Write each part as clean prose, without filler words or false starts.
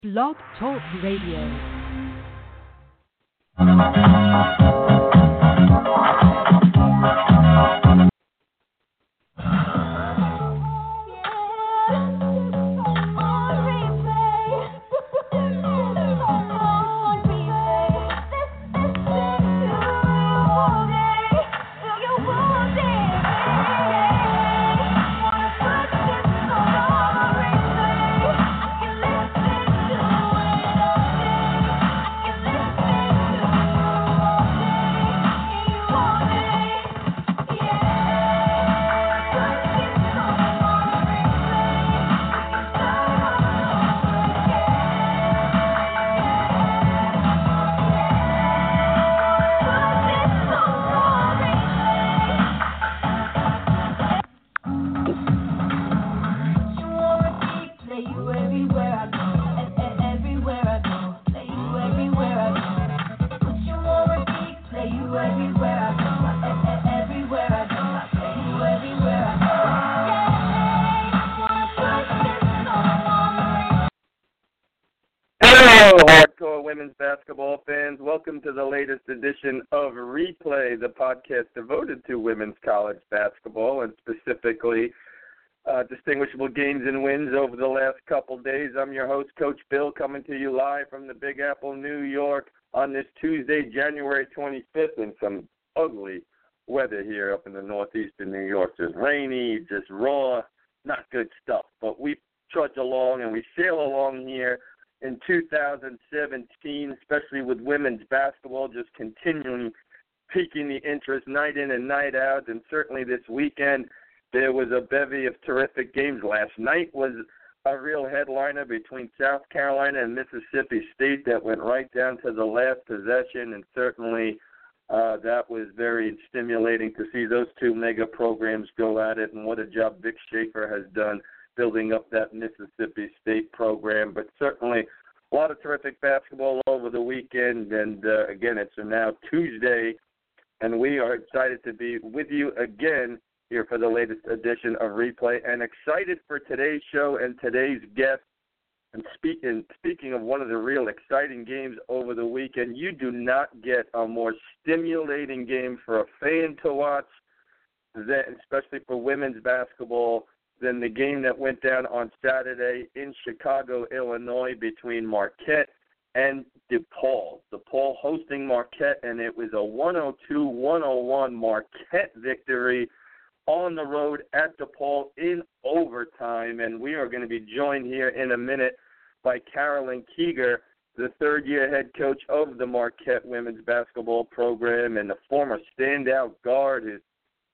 Blog Talk Radio. Hardcore women's basketball fans, welcome to the latest edition of Replay, the podcast devoted to women's college basketball and specifically distinguishable games and wins over the last couple days. I'm your host, Coach Bill, coming to you live from the Big Apple, New York on this Tuesday, January 25th, in some ugly weather here up in the northeastern New York. Just rainy, just raw, not good stuff. But we trudge along and we sail along here in 2017, especially with women's basketball just continuing piquing the interest night in and night out. And certainly this weekend there was a bevy of terrific games. Last night was a real headliner between South Carolina and Mississippi State that went right down to the last possession, and certainly that was very stimulating to see those two mega programs go at it, and what a job Vic Schaefer has done building up that Mississippi State program. But certainly a lot of terrific basketball over the weekend, and again, it's now Tuesday, and we are excited to be with you again here for the latest edition of Replay, and excited for today's show and today's guest. And speaking of one of the real exciting games over the weekend, you do not get a more stimulating game for a fan to watch, especially for women's basketball, than the game that went down on Saturday in Chicago, Illinois, between Marquette and DePaul. DePaul hosting Marquette, and it was a 102-101 Marquette victory on the road at DePaul in overtime. And we are going to be joined here in a minute by Carolyn Kieger, the third-year head coach of the Marquette women's basketball program and the former standout guard who's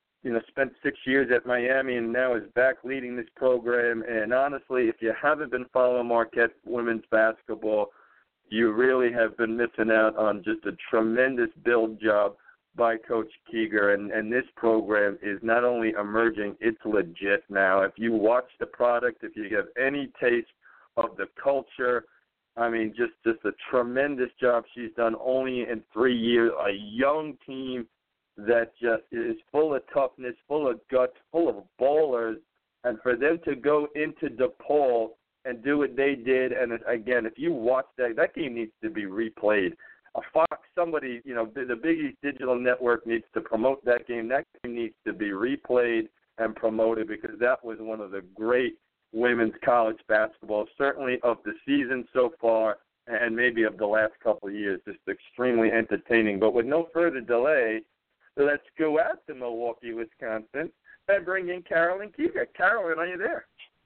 spent 6 years at Miami and now is back leading this program. And honestly, if you haven't been following Marquette women's basketball, you really have been missing out on just a tremendous build job by Coach Kieger. And this program is not only emerging, it's legit now. If you watch the product, if you have any taste of the culture, I mean, just a tremendous job she's done only in 3 years. A young team that just is full of toughness, full of guts, full of ballers, and for them to go into DePaul and do what they did, and again, if you watch that game needs to be replayed. A Fox, somebody, the Big East Digital Network needs to promote that game. That game needs to be replayed and promoted because that was one of the great women's college basketball, certainly of the season so far and maybe of the last couple of years. Just extremely entertaining. But with no further delay, let's go out to Milwaukee, Wisconsin, and bring in Carolyn Kieger. Carolyn, are you there?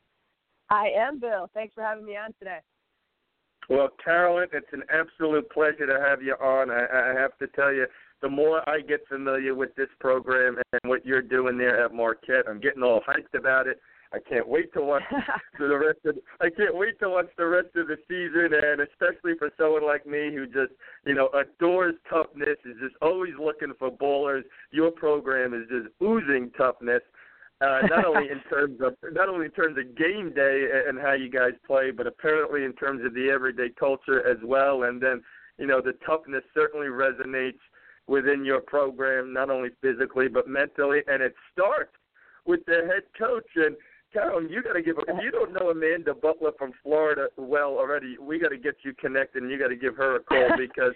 I am, Bill. Thanks for having me on today. Well, Carolyn, it's an absolute pleasure to have you on. I have to tell you, the more I get familiar with this program and what you're doing there at Marquette, I'm getting all hyped about it. I can't wait to watch the rest of the season, and especially for someone like me who just, adores toughness, is just always looking for ballers. Your program is just oozing toughness, not only in terms of game day and how you guys play, but apparently in terms of the everyday culture as well. And then, the toughness certainly resonates within your program, not only physically but mentally, and it starts with the head coach. And Carolyn, you got to give. If you don't know Amanda Butler from Florida well already, we got to get you connected, and you got to give her a call because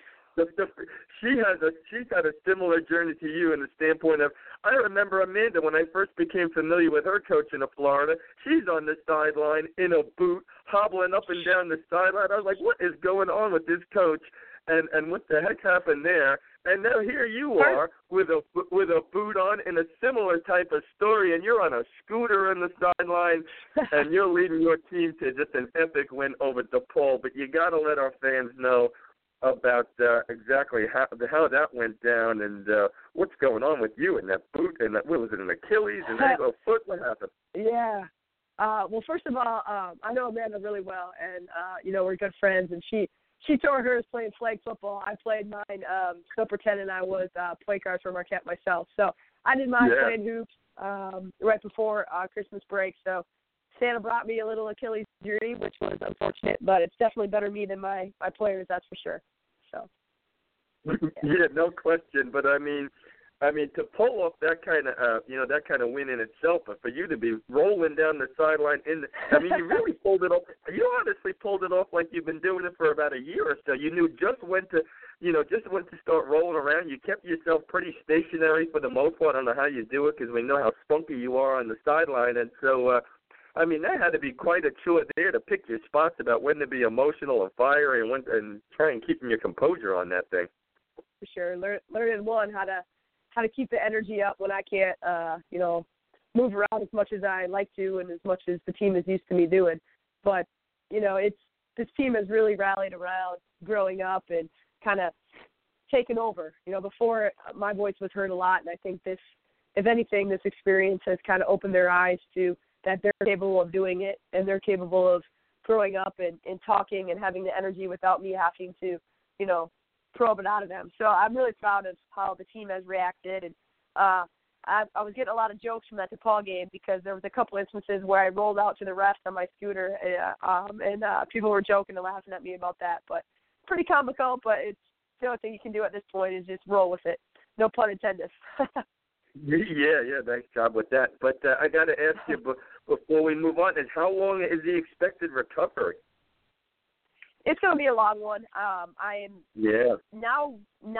she's had a similar journey to you in the standpoint of. I remember Amanda when I first became familiar with her coaching of Florida. She's on the sideline in a boot, hobbling up and down the sideline. I was like, what is going on with this coach? And what the heck happened there? And now here you are with a boot on in a similar type of story, and you're on a scooter on the sideline, and you're leading your team to just an epic win over DePaul. But you got to let our fans know about exactly how that went down and what's going on with you in that boot and that, what was it, an Achilles, an ankle, foot? What happened? Yeah. Well, first of all, I know Amanda really well, and we're good friends, and she tore hers playing flag football. I played mine, still pretending I was point guard for Marquette myself. So I did mine playing hoops right before Christmas break. So Santa brought me a little Achilles injury, which was unfortunate, but it's definitely better me than my players, that's for sure. So. Yeah, no question. But I mean, to pull off that kind of win in itself, but for you to be rolling down the sideline you really pulled it off. You honestly pulled it off like you've been doing it for about a year or so. You knew just when to start rolling around. You kept yourself pretty stationary for the most part. I don't know how you do it because we know how spunky you are on the sideline, and so. That had to be quite a chore there to pick your spots about when to be emotional and fiery and try and keeping your composure on that thing. For sure, learning how to keep the energy up when I can't, move around as much as I like to and as much as the team is used to me doing. But this team has really rallied around growing up and kind of taken over. Before my voice was heard a lot, and I think this, if anything, this experience has kind of opened their eyes to that they're capable of doing it and they're capable of growing up and talking and having the energy without me having to, probe it out of them. So I'm really proud of how the team has reacted. And I was getting a lot of jokes from that DePaul game because there was a couple instances where I rolled out to the rest on my scooter and people were joking and laughing at me about that. But pretty comical, but it's the only thing you can do at this point is just roll with it. No pun intended. Yeah, nice job with that. But I got to ask you before we move on, is how long is the expected recovery? It's going to be a long one. I am now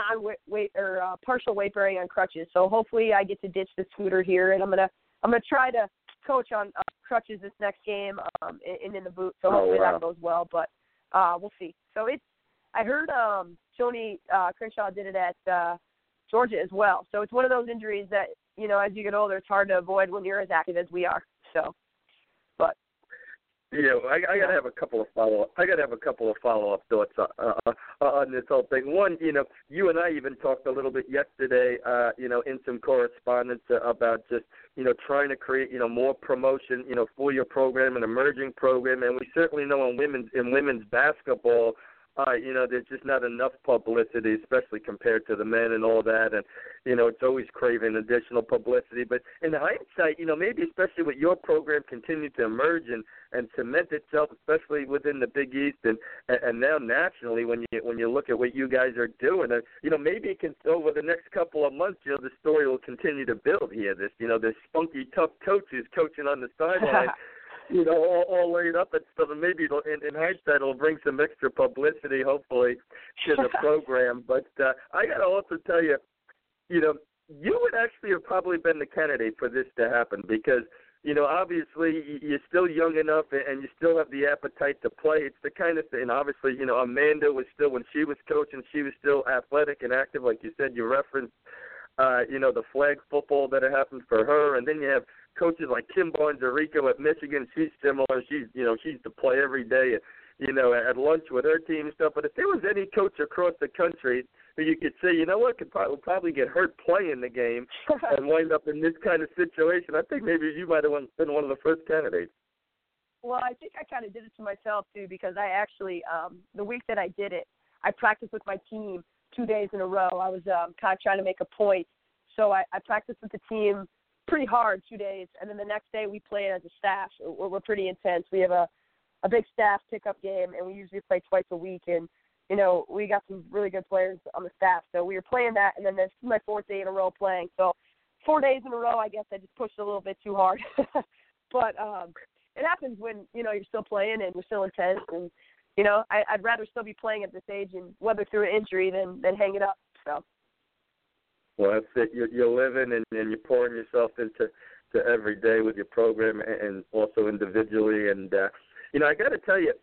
partial weight bearing on crutches, so hopefully I get to ditch the scooter here, and I'm gonna try to coach on crutches this next game and in the boot. So hopefully that goes well, but we'll see. So I heard Joni Crenshaw did it at Georgia as well. So it's one of those injuries that as you get older, it's hard to avoid when you're as active as we are. So, but. I got to have a couple of follow-up thoughts on this whole thing. One, you and I even talked a little bit yesterday, in some correspondence about just, trying to create, more promotion, for your program, an emerging program, and we certainly know in women's basketball. There's just not enough publicity, especially compared to the men and all that. And, it's always craving additional publicity. But in hindsight, maybe especially with your program continue to emerge and cement itself, especially within the Big East and now nationally when you look at what you guys are doing. Maybe it can, over the next couple of months, the story will continue to build here. This spunky, tough coaches coaching on the sideline. All laid up and stuff, and maybe in hindsight it'll bring some extra publicity, hopefully, to the program. But I got to also tell you, you would actually have probably been the candidate for this to happen because, obviously you're still young enough and you still have the appetite to play. It's the kind of thing, obviously, Amanda was still, when she was coaching, she was still athletic and active. Like you said, you referenced, the flag football that happened for her. And then you have coaches like Kim Barnes-Arico at Michigan. She's similar. She's to play every day, at lunch with her team and stuff. But if there was any coach across the country who you could say, could probably get hurt playing the game and wind up in this kind of situation, I think maybe you might have been one of the first candidates. Well, I think I kind of did it to myself, too, because I actually, the week that I did it, I practiced with my team 2 days in a row. I was kind of trying to make a point. So I practiced with the team pretty hard 2 days, and then the next day we played as a staff. We're pretty intense. We have a big staff pickup game, and we usually play twice a week, and, we got some really good players on the staff. So we were playing that, and then this is my 4th day in a row playing. So 4 days in a row, I guess I just pushed a little bit too hard. But it happens when, you know, you're still playing and you're still intense. And, you know, I'd rather still be playing at this age and weather through an injury than hang it up. So. Well, that's it. You're living and you're pouring yourself into every day with your program and also individually. And, you know, I got to tell you,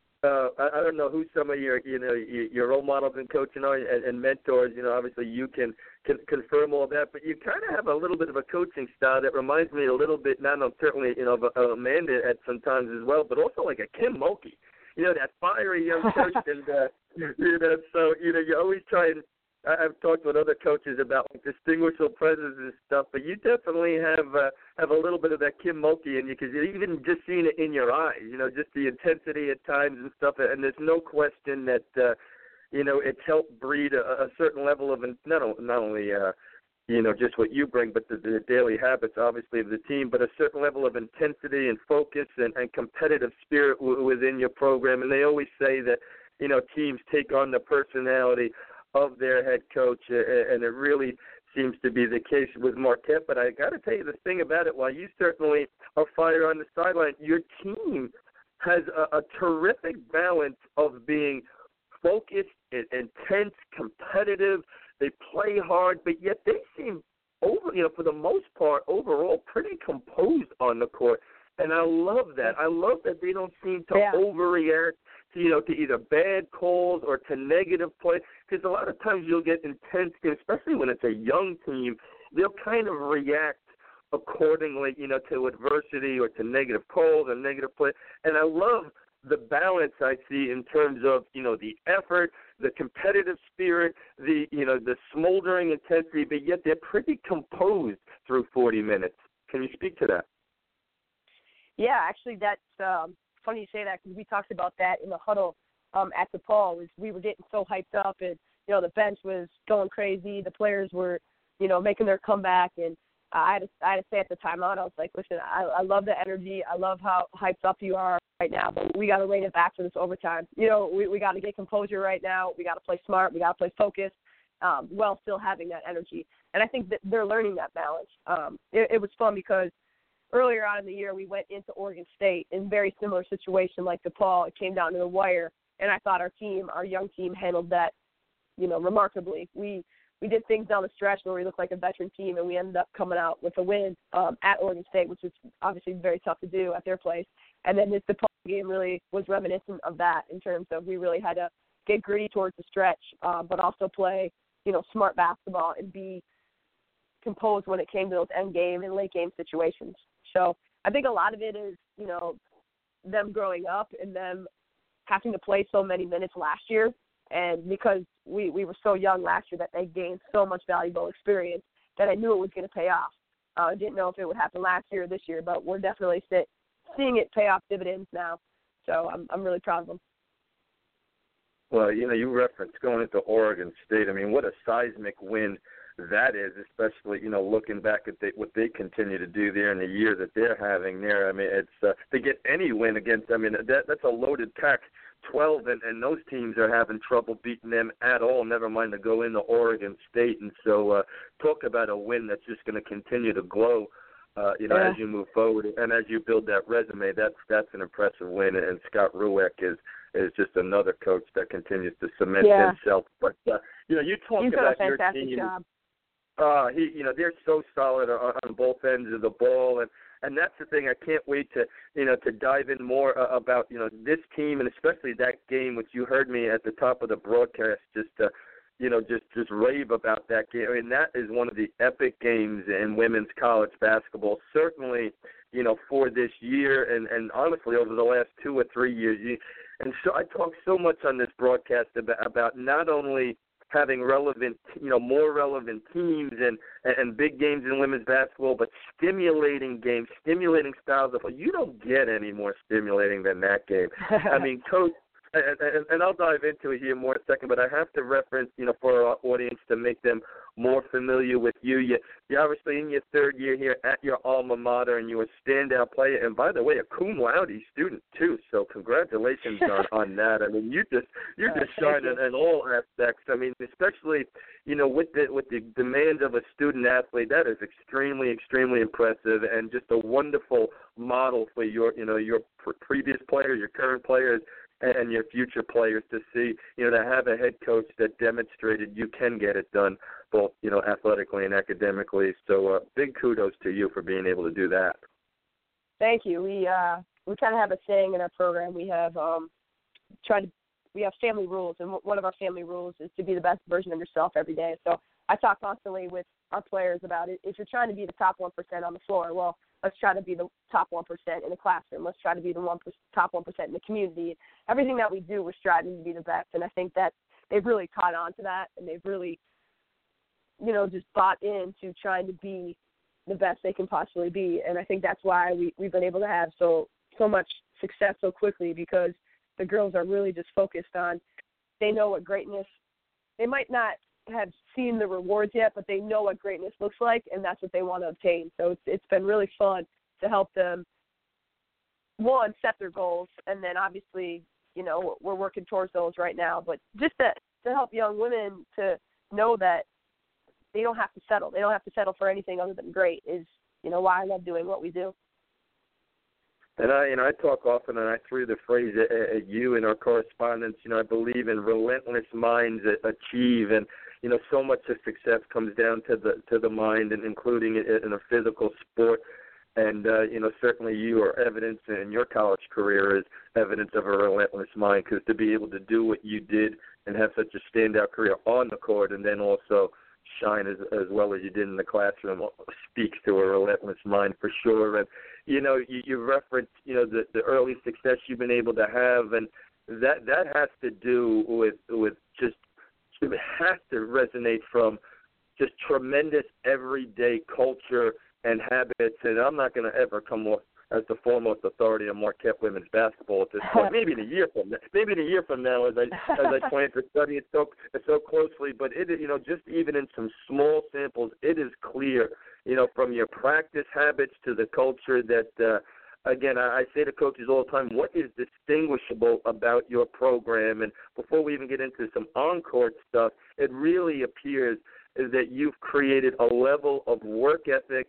I don't know who some of your role models in coaching are and mentors. You know, obviously you can confirm all that, but you kind of have a little bit of a coaching style that reminds me a little bit, certainly, you know, of Amanda at sometimes as well, but also like a Kim Mulkey. You know, that fiery young coach, and you know, so you know, you always try and. I've talked with other coaches about like distinguishable presence and stuff, but you definitely have a little bit of that Kim Mulkey in you, because you're even just seeing it in your eyes, you know, just the intensity at times and stuff. And there's no question that you know, it's helped breed a certain level of not only you know, just what you bring, but the daily habits, obviously, of the team, but a certain level of intensity and focus and competitive spirit within your program. And they always say that, you know, teams take on the personality of their head coach, and it really seems to be the case with Marquette. But I got to tell you the thing about it, while you certainly are fire on the sideline, your team has a terrific balance of being focused, intense, competitive. They play hard, but yet they seem for the most part, overall, pretty composed on the court. And I love that. I love that they don't seem to overreact to either bad calls or to negative play, because a lot of times you'll get intense, especially when it's a young team, they'll kind of react accordingly, to adversity or to negative calls or negative play. And I love the balance I see in terms of, the effort, the competitive spirit, the smoldering intensity, but yet they're pretty composed through 40 minutes. Can you speak to that? Yeah, actually, that's funny you say that, because we talked about that in the huddle at DePaul. We were getting so hyped up, and the bench was going crazy. The players were, making their comeback, and I had to say at the timeout, I was like, listen, I love the energy. I love how hyped up you are right now, but we got to rein it back for this overtime. We got to get composure right now. We got to play smart. We got to play focused, while still having that energy. And I think that they're learning that balance. It was fun because earlier on in the year, we went into Oregon State in a very similar situation like DePaul. It came down to the wire, and I thought our young team handled that, remarkably. We did things down the stretch where we looked like a veteran team, and we ended up coming out with a win at Oregon State, which was obviously very tough to do at their place. And then this DePaul game really was reminiscent of that, in terms of we really had to get gritty towards the stretch, but also play, smart basketball and be composed when it came to those end game and late game situations. So I think a lot of it is, them growing up and them having to play so many minutes last year. And because we were so young last year, that they gained so much valuable experience, that I knew it was going to pay off. I didn't know if it would happen last year or this year, but we're definitely seeing it pay off dividends now. So I'm really proud of them. Well, you referenced going into Oregon State. I mean, what a seismic win that is, especially, looking back at what they continue to do there in the year that they're having there. I mean, it's to get any win against, that's a loaded pack. 12, and those teams are having trouble beating them at all, never mind to go into Oregon State. And so talk about a win that's just going to continue to glow, as you move forward. And as you build that resume, that's an impressive win. And Scott Rueck is just another coach that continues to cement himself. But, you talk about your team. Job. They're so solid on both ends of the ball, and that's the thing. I can't wait to dive in more about this team, and especially that game, which you heard me at the top of the broadcast just rave about that game. I mean, that is one of the epic games in women's college basketball, certainly for this year, and honestly over the last 2 or 3 years. And so I talk so much on this broadcast about not only having relevant, more relevant teams and big games in women's basketball, but stimulating games, stimulating styles of play. You don't get any more stimulating than that game. I mean, Coach and I'll dive into it here more in a second, but I have to reference, for our audience to make them more familiar with you. You're obviously in your third year here at your alma mater, and you're a standout player. And by the way, a cum laude student too. So congratulations on that. I mean, you just shine in all aspects. I mean, especially with the demands of a student athlete, that is extremely, extremely impressive, and just a wonderful model for your previous players, your current players, and your future players to see, to have a head coach that demonstrated you can get it done, both, athletically and academically. So big kudos to you for being able to do that. Thank you. We kind of have a saying in our program. We have we have family rules, and one of our family rules is to be the best version of yourself every day. So I talk constantly with our players about it. If you're trying to be the top 1% on the floor, well, let's try to be the top 1% in the classroom. Let's try to be the top 1% in the community. Everything that we do, we're striving to be the best, and I think that they've really caught on to that, and they've really, just bought into trying to be the best they can possibly be. And I think that's why we've been able to have so much success so quickly, because the girls are really just focused on, they know what greatness, they might not have seen the rewards yet, but they know what greatness looks like, and that's what they want to obtain. So it's been really fun to help them, one, set their goals, and then obviously, we're working towards those right now. But just to help young women to know that they don't have to settle. They don't have to settle for anything other than great is, why I love doing what we do. And I talk often, and I threw the phrase at you in our correspondence. I believe in relentless minds that achieve, and so much of success comes down to the mind, and including it in a physical sport. And certainly you are evidence, and your college career is evidence of a relentless mind, because to be able to do what you did and have such a standout career on the court, and then also shine as well as you did in the classroom, speaks to a relentless mind for sure. And you referenced the early success you've been able to have, and that has to do with just, it has to resonate from just tremendous everyday culture and habits. And I'm not going to ever come off as the foremost authority on Marquette women's basketball at this point. Maybe in a year from now, as I plan to study it so closely. But it, just even in some small samples, it is clear, from your practice habits to the culture that. Again, I say to coaches all the time, what is distinguishable about your program? And before we even get into some on-court stuff, it really appears that you've created a level of work ethic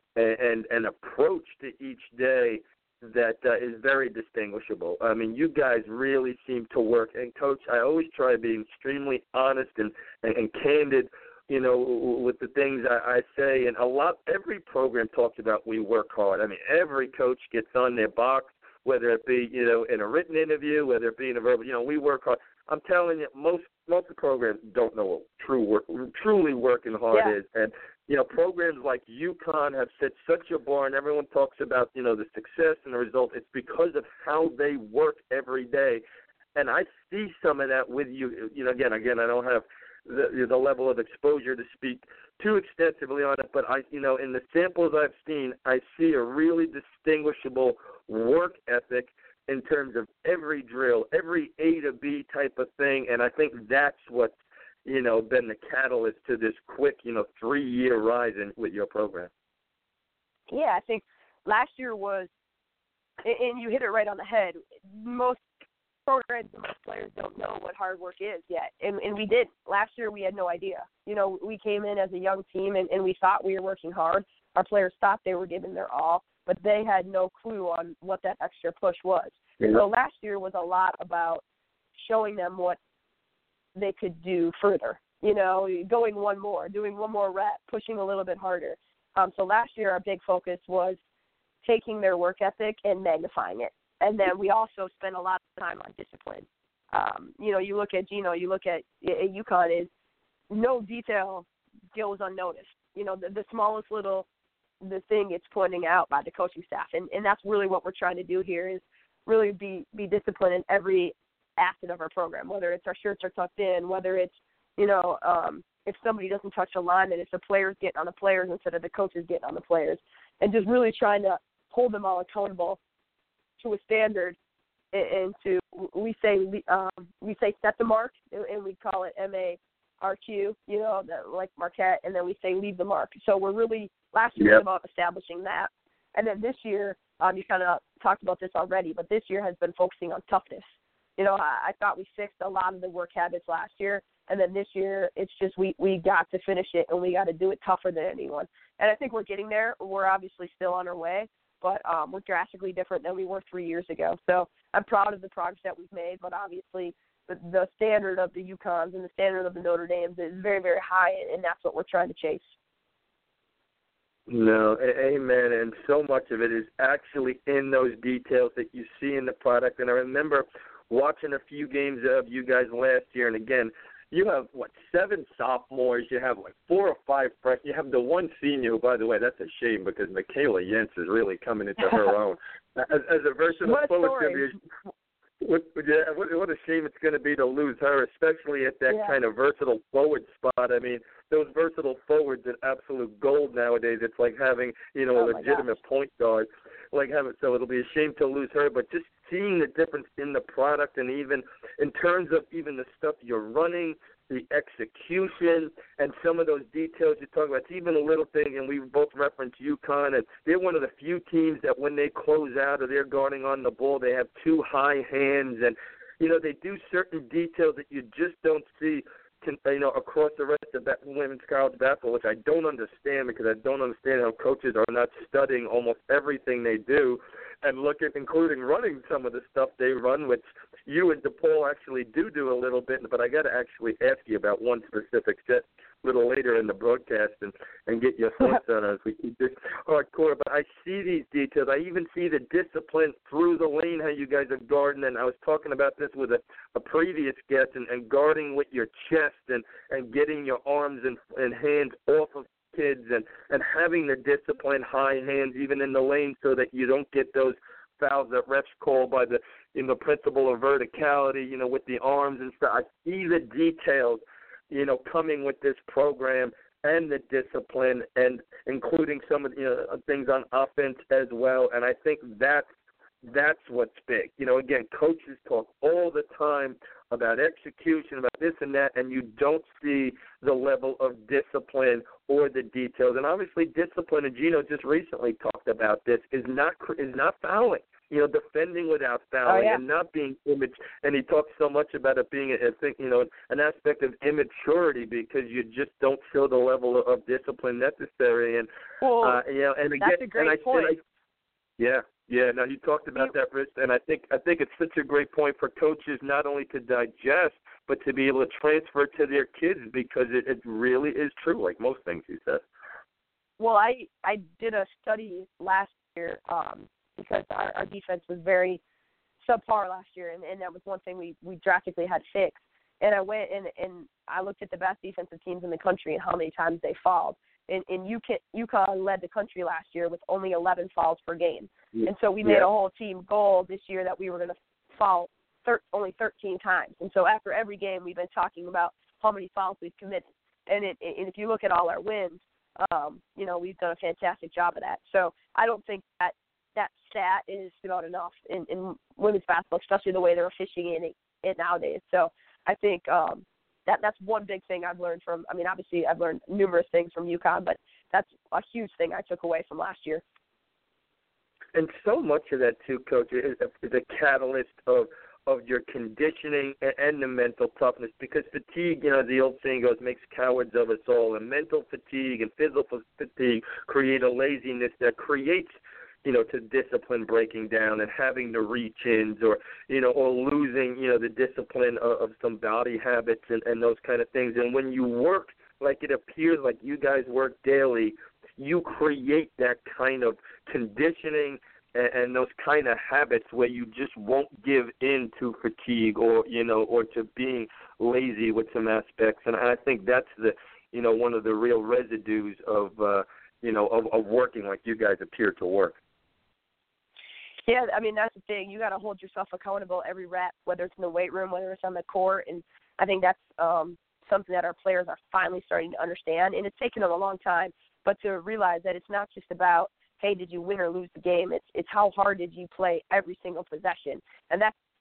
and approach to each day that is very distinguishable. I mean, you guys really seem to work. And, Coach, I always try to be extremely honest and candid, with the things I say. And every program talks about we work hard. I mean, every coach gets on their box, whether it be, in a written interview, whether it be in a verbal, we work hard. I'm telling you, most of the programs don't know what truly working hard is. And, programs like UConn have set such a bar, and everyone talks about, the success and the result. It's because of how they work every day. And I see some of that with you. Again, I don't have the level of exposure to speak too extensively on it, but in the samples I've seen, I see a really distinguishable work ethic in terms of every drill, every A to B type of thing, and I think that's what's been the catalyst to this quick 3-year rise with your program. Yeah, I think last year was, and you hit it right on the head. Most programs and most players don't know what hard work is yet, and we did. Last year we had no idea. We came in as a young team, and we thought we were working hard. Our players thought they were giving their all, but they had no clue on what that extra push was. Yeah. So last year was a lot about showing them what they could do further, doing one more rep, pushing a little bit harder. So last year our big focus was taking their work ethic and magnifying it. And then we also spent a lot of time on discipline. You look at Gino, you look at UConn, is no detail goes unnoticed. The smallest little the thing gets pointing out by the coaching staff. And that's really what we're trying to do here, is really be disciplined in every asset of our program, whether it's our shirts are tucked in, whether it's, if somebody doesn't touch a line, and it's the players getting on the players instead of the coaches getting on the players, and just really trying to hold them all accountable to a standard into we say set the mark, and we call it MARQ, like Marquette, and then we say leave the mark. So we're really last year was about establishing that, and then this year you kind of talked about this already, but this year has been focusing on toughness. I thought we fixed a lot of the work habits last year, and then this year it's just we got to finish it, and we got to do it tougher than anyone. And I think we're getting there. We're obviously still on our way, but we're drastically different than we were 3 years ago. So I'm proud of the progress that we've made, but obviously the standard of the UConns and the standard of the Notre Dames is very, very high, and that's what we're trying to chase. No, amen. And so much of it is actually in those details that you see in the product. And I remember watching a few games of you guys last year, and again, you have, 7 sophomores, you have 4 or 5 freshmen, you have the one senior, who, by the way, that's a shame because Michaela Yentz is really coming into her own. As a versatile forward, what a shame it's going to be to lose her, especially at that kind of versatile forward spot. I mean, those versatile forwards are absolute gold nowadays. It's like having, a legitimate point guard. So it'll be a shame to lose her, but just seeing the difference in the product and even in terms of even the stuff you're running, the execution, and some of those details you're talking about. It's even a little thing, and we both referenced UConn, and they're one of the few teams that when they close out or they're guarding on the ball, they have 2 high hands, and, they do certain details that you just don't see across the rest of that women's college basketball, which I don't understand because I don't understand how coaches are not studying almost everything they do and look at, including running some of the stuff they run, which you and DePaul actually do a little bit, but I got to actually ask you about one specific set a little later in the broadcast and get your thoughts on it as we keep this hardcore. But I see these details. I even see the discipline through the lane, how you guys are guarding. And I was talking about this with a previous guest and guarding with your chest and getting your arms and hands off of kids and having the discipline, high hands, even in the lane so that you don't get those fouls that refs call by the principle of verticality, with the arms and stuff. I see the details, coming with this program and the discipline and including some of the things on offense as well. And I think that's what's big. Again, coaches talk all the time about execution, about this and that, and you don't see the level of discipline or the details. And obviously discipline, and Gino just recently talked about this, is not fouling. Defending without fouling and not being immature. And he talks so much about it being, an aspect of immaturity because you just don't show the level of discipline necessary. And and again, that's a great point. No, you talked about that, Rich, and I think it's such a great point for coaches not only to digest but to be able to transfer to their kids because it really is true, like most things he says. Well, I did a study last year because our defense was very subpar last year, and that was one thing we drastically had to fix. And I went and I looked at the best defensive teams in the country and how many times they fouled. And UConn led the country last year with only 11 fouls per game. And so we made a whole team goal this year that we were going to foul only 13 times. And so after every game, we've been talking about how many fouls we've committed. And if you look at all our wins, we've done a fantastic job of that. So I don't think that stat is not enough in women's basketball, especially the way they're officiating it nowadays. So I think that's one big thing I've learned from. I mean, obviously I've learned numerous things from UConn, but that's a huge thing I took away from last year. And so much of that too, Coach, is a catalyst of your conditioning and the mental toughness, because fatigue, the old saying goes, makes cowards of us all, and mental fatigue and physical fatigue create a laziness that creates to discipline breaking down and having the reach-ins or losing, the discipline of some body habits and those kind of things. And when you work like it appears like you guys work daily, you create that kind of conditioning and those kind of habits where you just won't give in to fatigue or to being lazy with some aspects. And I think that's one of the real residues of working like you guys appear to work. Yeah, I mean, that's the thing. You got to hold yourself accountable every rep, whether it's in the weight room, whether it's on the court. And I think that's something that our players are finally starting to understand. And it's taken them a long time, but to realize that it's not just about, hey, did you win or lose the game? It's how hard did you play every single possession. And that's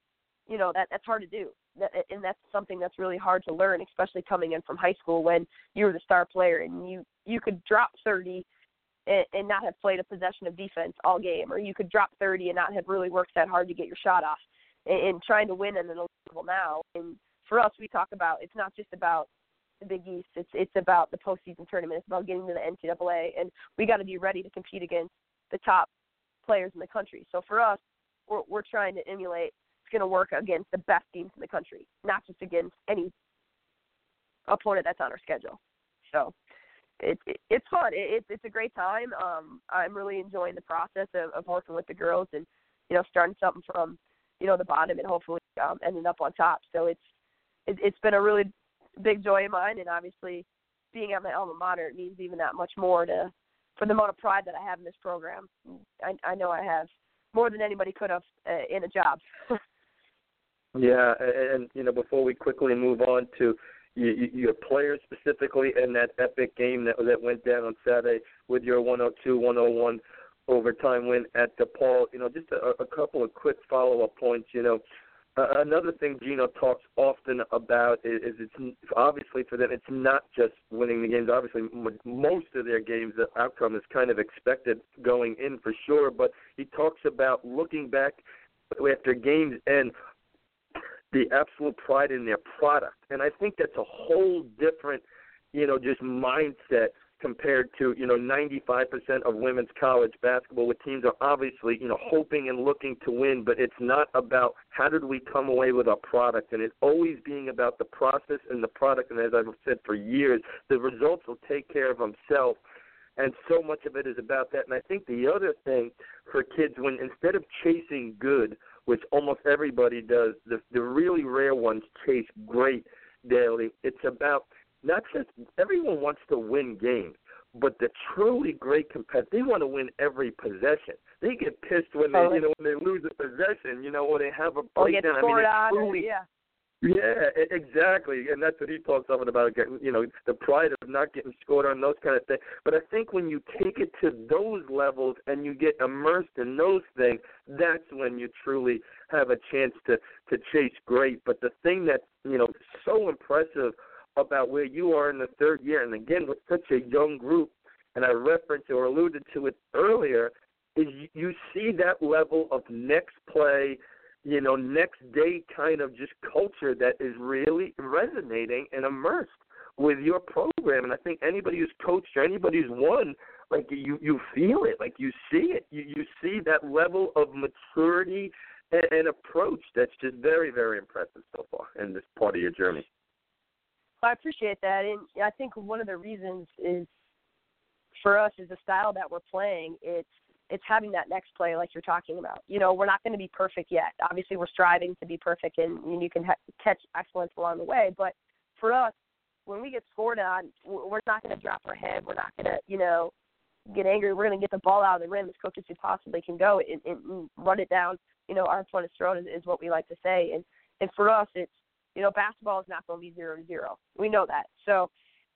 that's hard to do. And that's something that's really hard to learn, especially coming in from high school when you were the star player and you could drop 30 and not have played a possession of defense all game, or you could drop 30 and not have really worked that hard to get your shot off, and trying to win at an elite level now. And for us, we talk about it's not just about the Big East. It's about the postseason tournament. It's about getting to the NCAA, and we got to be ready to compete against the top players in the country. So for us, we're trying to emulate. It's going to work against the best teams in the country, not just against any opponent that's on our schedule. So it's fun. It's a great time. I'm really enjoying the process of working with the girls and, starting something from, the bottom and hopefully ending up on top. So it's been a really big joy of mine, and obviously being at my alma mater, it means even that much more for the amount of pride that I have in this program. I know I have more than anybody could have in a job. Yeah, and before we quickly move on to your players specifically and that epic game that went down on Saturday with your 102-101 overtime win at DePaul, just a couple of quick follow-up points. Another thing Gino talks often about is it's obviously for them, it's not just winning the games. Obviously, most of their games, the outcome is kind of expected going in for sure, but he talks about looking back after games and the absolute pride in their product. And I think that's a whole different, just mindset compared to, 95% of women's college basketball, where teams are obviously, hoping and looking to win, but it's not about how did we come away with our product, and it's always being about the process and the product. And as I've said for years, the results will take care of themselves, and so much of it is about that. And I think the other thing for kids, when instead of chasing good, which almost everybody does, the really rare ones chase great daily, it's about not just everyone wants to win games, but the truly great competitors, they want to win every possession. They get pissed when they, when they lose a possession, or they have a breakdown. Get scored on, Yeah, exactly, and that's what he talks often about, the pride of not getting scored on, those kind of things. But I think when you take it to those levels and you get immersed in those things, that's when you truly have a chance to chase great. But the thing that's, so impressive about where you are in the third year, and again with such a young group, and I referenced or alluded to it earlier, is you see that level of next play, next day kind of just culture that is really resonating and immersed with your program. And I think anybody who's coached or anybody who's won, like you feel it, like you see it. You see that level of maturity and approach that's just very, very impressive so far in this part of your journey. I appreciate that, and I think one of the reasons is for us is the style that we're playing. It's having that next play like you're talking about. We're not going to be perfect yet. Obviously, we're striving to be perfect, and you can catch excellence along the way. But for us, when we get scored on, we're not going to drop our head. We're not going to, get angry. We're going to get the ball out of the rim as quick as we possibly can go and run it down, our opponent's throat is what we like to say. And for us, it's, basketball is not going to be 0-0. We know that. So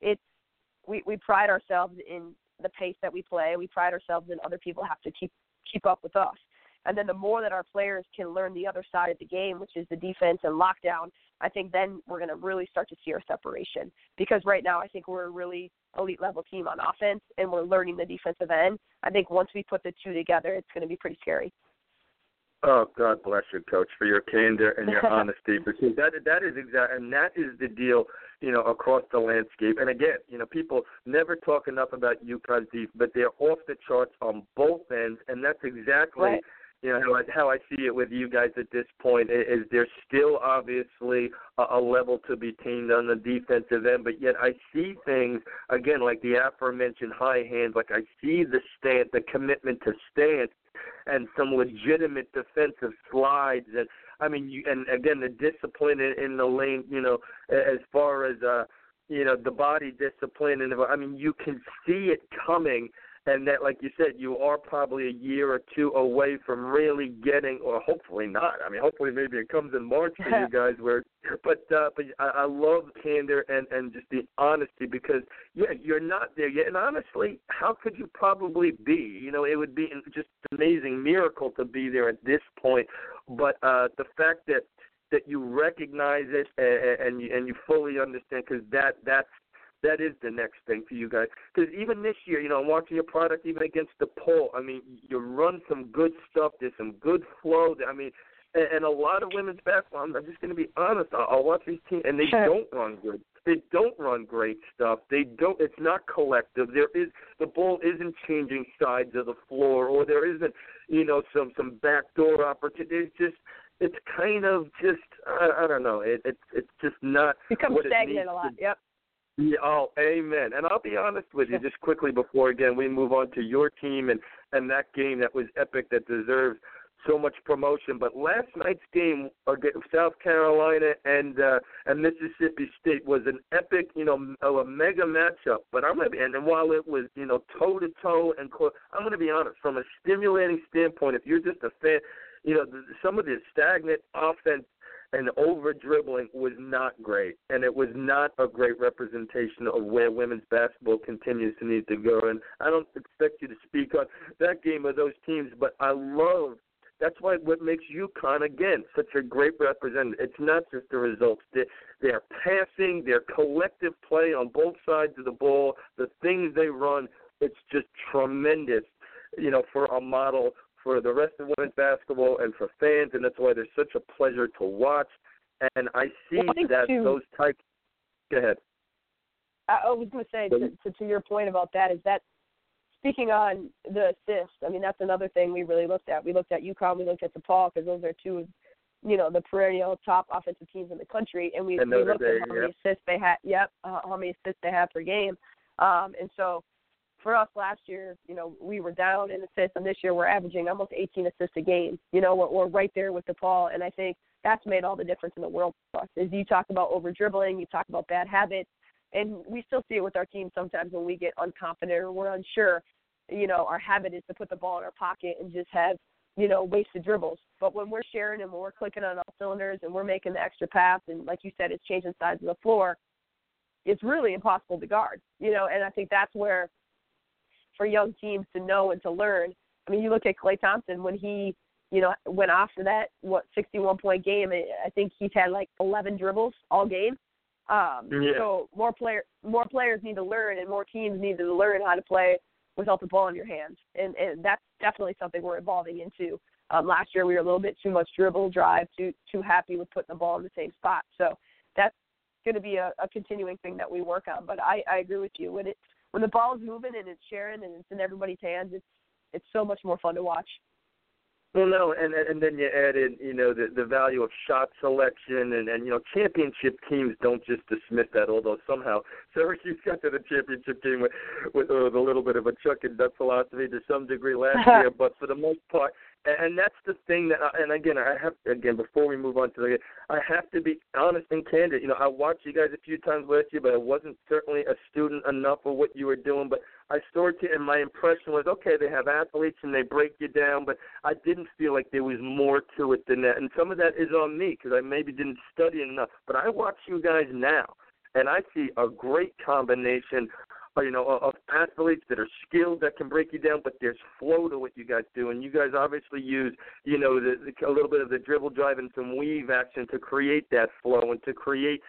we pride ourselves in the pace that we play. We pride ourselves in other people have to keep up with us. And then the more that our players can learn the other side of the game, which is the defense and lockdown, I think then we're going to really start to see our separation. Because right now I think we're a really elite level team on offense, and we're learning the defensive end. I think once we put the two together, it's going to be pretty scary. Oh, God bless you, Coach, for your candor and your honesty, because that is exact, and that is the deal, across the landscape. And again, people never talk enough about UConn's defense, but they're off the charts on both ends, and that's exactly, right. How I see it with you guys at this point is there's still obviously a level to be tamed on the defensive end, but yet I see things, again, like the aforementioned high hands, like I see the stance, the commitment to stance, and some legitimate defensive slides, and and again the discipline in the lane, as far as the body discipline, and you can see it coming, and that, like you said, you are probably a year or two away from really getting, or hopefully not. Hopefully maybe it comes in March for you guys, but I love candor and just the honesty, because you're not there yet, and honestly, how could you probably be? It would be just an amazing miracle to be there at this point, but the fact that that you recognize it and you fully understand, because that is the next thing for you guys. Because even this year, I'm watching your product even against DePaul. I mean, you run some good stuff. There's some good flow. I mean, and a lot of women's basketball, I'm just going to be honest, I'll watch these teams, and they don't run good. They don't run great stuff. They don't. It's not collective. The ball isn't changing sides of the floor, or there isn't, some backdoor opportunity. It's kind of just, I don't know. It's just not. Becomes what stagnant it needs a lot. to, Yep. Yeah, oh, amen. And I'll be honest with you, just quickly before, again, we move on to your team and that game that was epic, that deserves so much promotion. But last night's game against South Carolina and Mississippi State was an epic, a mega matchup. But I'm going to be, and while it was, toe-to-toe and close, I'm going to be honest, from a stimulating standpoint, if you're just a fan, some of the stagnant offense and over-dribbling was not great, and it was not a great representation of where women's basketball continues to need to go. And I don't expect you to speak on that game of those teams, but that's what makes UConn, again, such a great representative. It's not just the results. Their passing, their collective play on both sides of the ball, the things they run, it's just tremendous, for a model for the rest of women's basketball and for fans, and that's why they're such a pleasure to watch. And I see those types. Go ahead. I was going to say, to your point about that, is that speaking on the assist, I mean, that's another thing we really looked at. We looked at UConn, we looked at DePaul, because those are two of, the perennial top offensive teams in the country, and we looked at how many assists they had. How many assists they had per game, and so. For us last year, we were down in assists, and this year we're averaging almost 18 assists a game. We're right there with DePaul, and I think that's made all the difference in the world for us. As you talk about over-dribbling, you talk about bad habits, and we still see it with our team sometimes when we get unconfident or we're unsure. Our habit is to put the ball in our pocket and just have, wasted dribbles. But when we're sharing and when we're clicking on all cylinders and we're making the extra pass, and like you said, it's changing sides of the floor, it's really impossible to guard. And I think that's where, for young teams to know and to learn. I mean, you look at Klay Thompson when he, went off for that 61-point game. I think he's had like 11 dribbles all game. So more players need to learn, and more teams need to learn how to play without the ball in your hands. And that's definitely something we're evolving into. Last year we were a little bit too much dribble, drive, too happy with putting the ball in the same spot. So that's going to be a continuing thing that we work on. But I agree with you. When the ball is moving and it's sharing and it's in everybody's hands, it's so much more fun to watch. Well, no, and then you add in, the value of shot selection, and championship teams don't just dismiss that, although somehow Syracuse got to the championship game with a little bit of a chuck and duck philosophy to some degree last year, but for the most part, and that's the thing that, before we move on to the game, I have to be honest and candid. I watched you guys a few times last year, but I wasn't certainly a student enough of what you were doing, but I saw it, and my impression was, okay, they have athletes and they break you down, but I didn't feel like there was more to it than that. And some of that is on me because I maybe didn't study enough. But I watch you guys now, and I see a great combination of athletes that are skilled, that can break you down, but there's flow to what you guys do. And you guys obviously use, a little bit of the dribble drive and some weave action to create that flow and to create,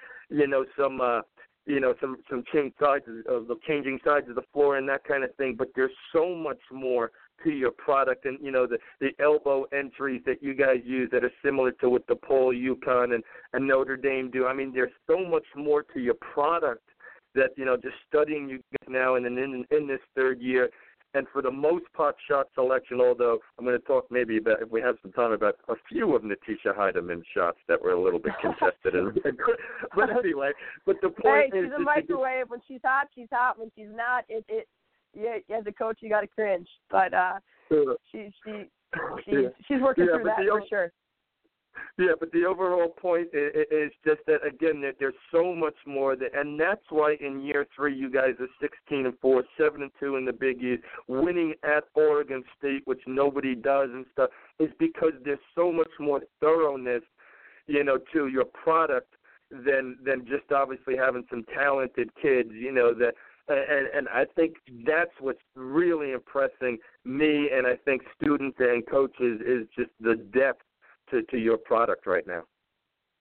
some changing sides of the floor and that kind of thing. But there's so much more to your product, and the elbow entries that you guys use that are similar to what DePaul, UConn, and Notre Dame do. I mean, there's so much more to your product that just studying you guys now and in this third year. And for the most part, shot selection, although I'm going to talk maybe about, if we have some time, about a few of Natisha Heideman's shots that were a little bit contested. But anyway, but the point is... she's a microwave. When she's hot, she's hot. When she's not, as a coach, you got to cringe. But she's working through that for sure. Yeah, but the overall point is just that, again, that there's so much more, and that's why in year 3 you guys are 16-4, 7-2 in the Big East, winning at Oregon State, which nobody does and stuff, is because there's so much more thoroughness, to your product than just obviously having some talented kids, that. And I think that's what's really impressing me, and I think students and coaches, is just the depth to your product right now.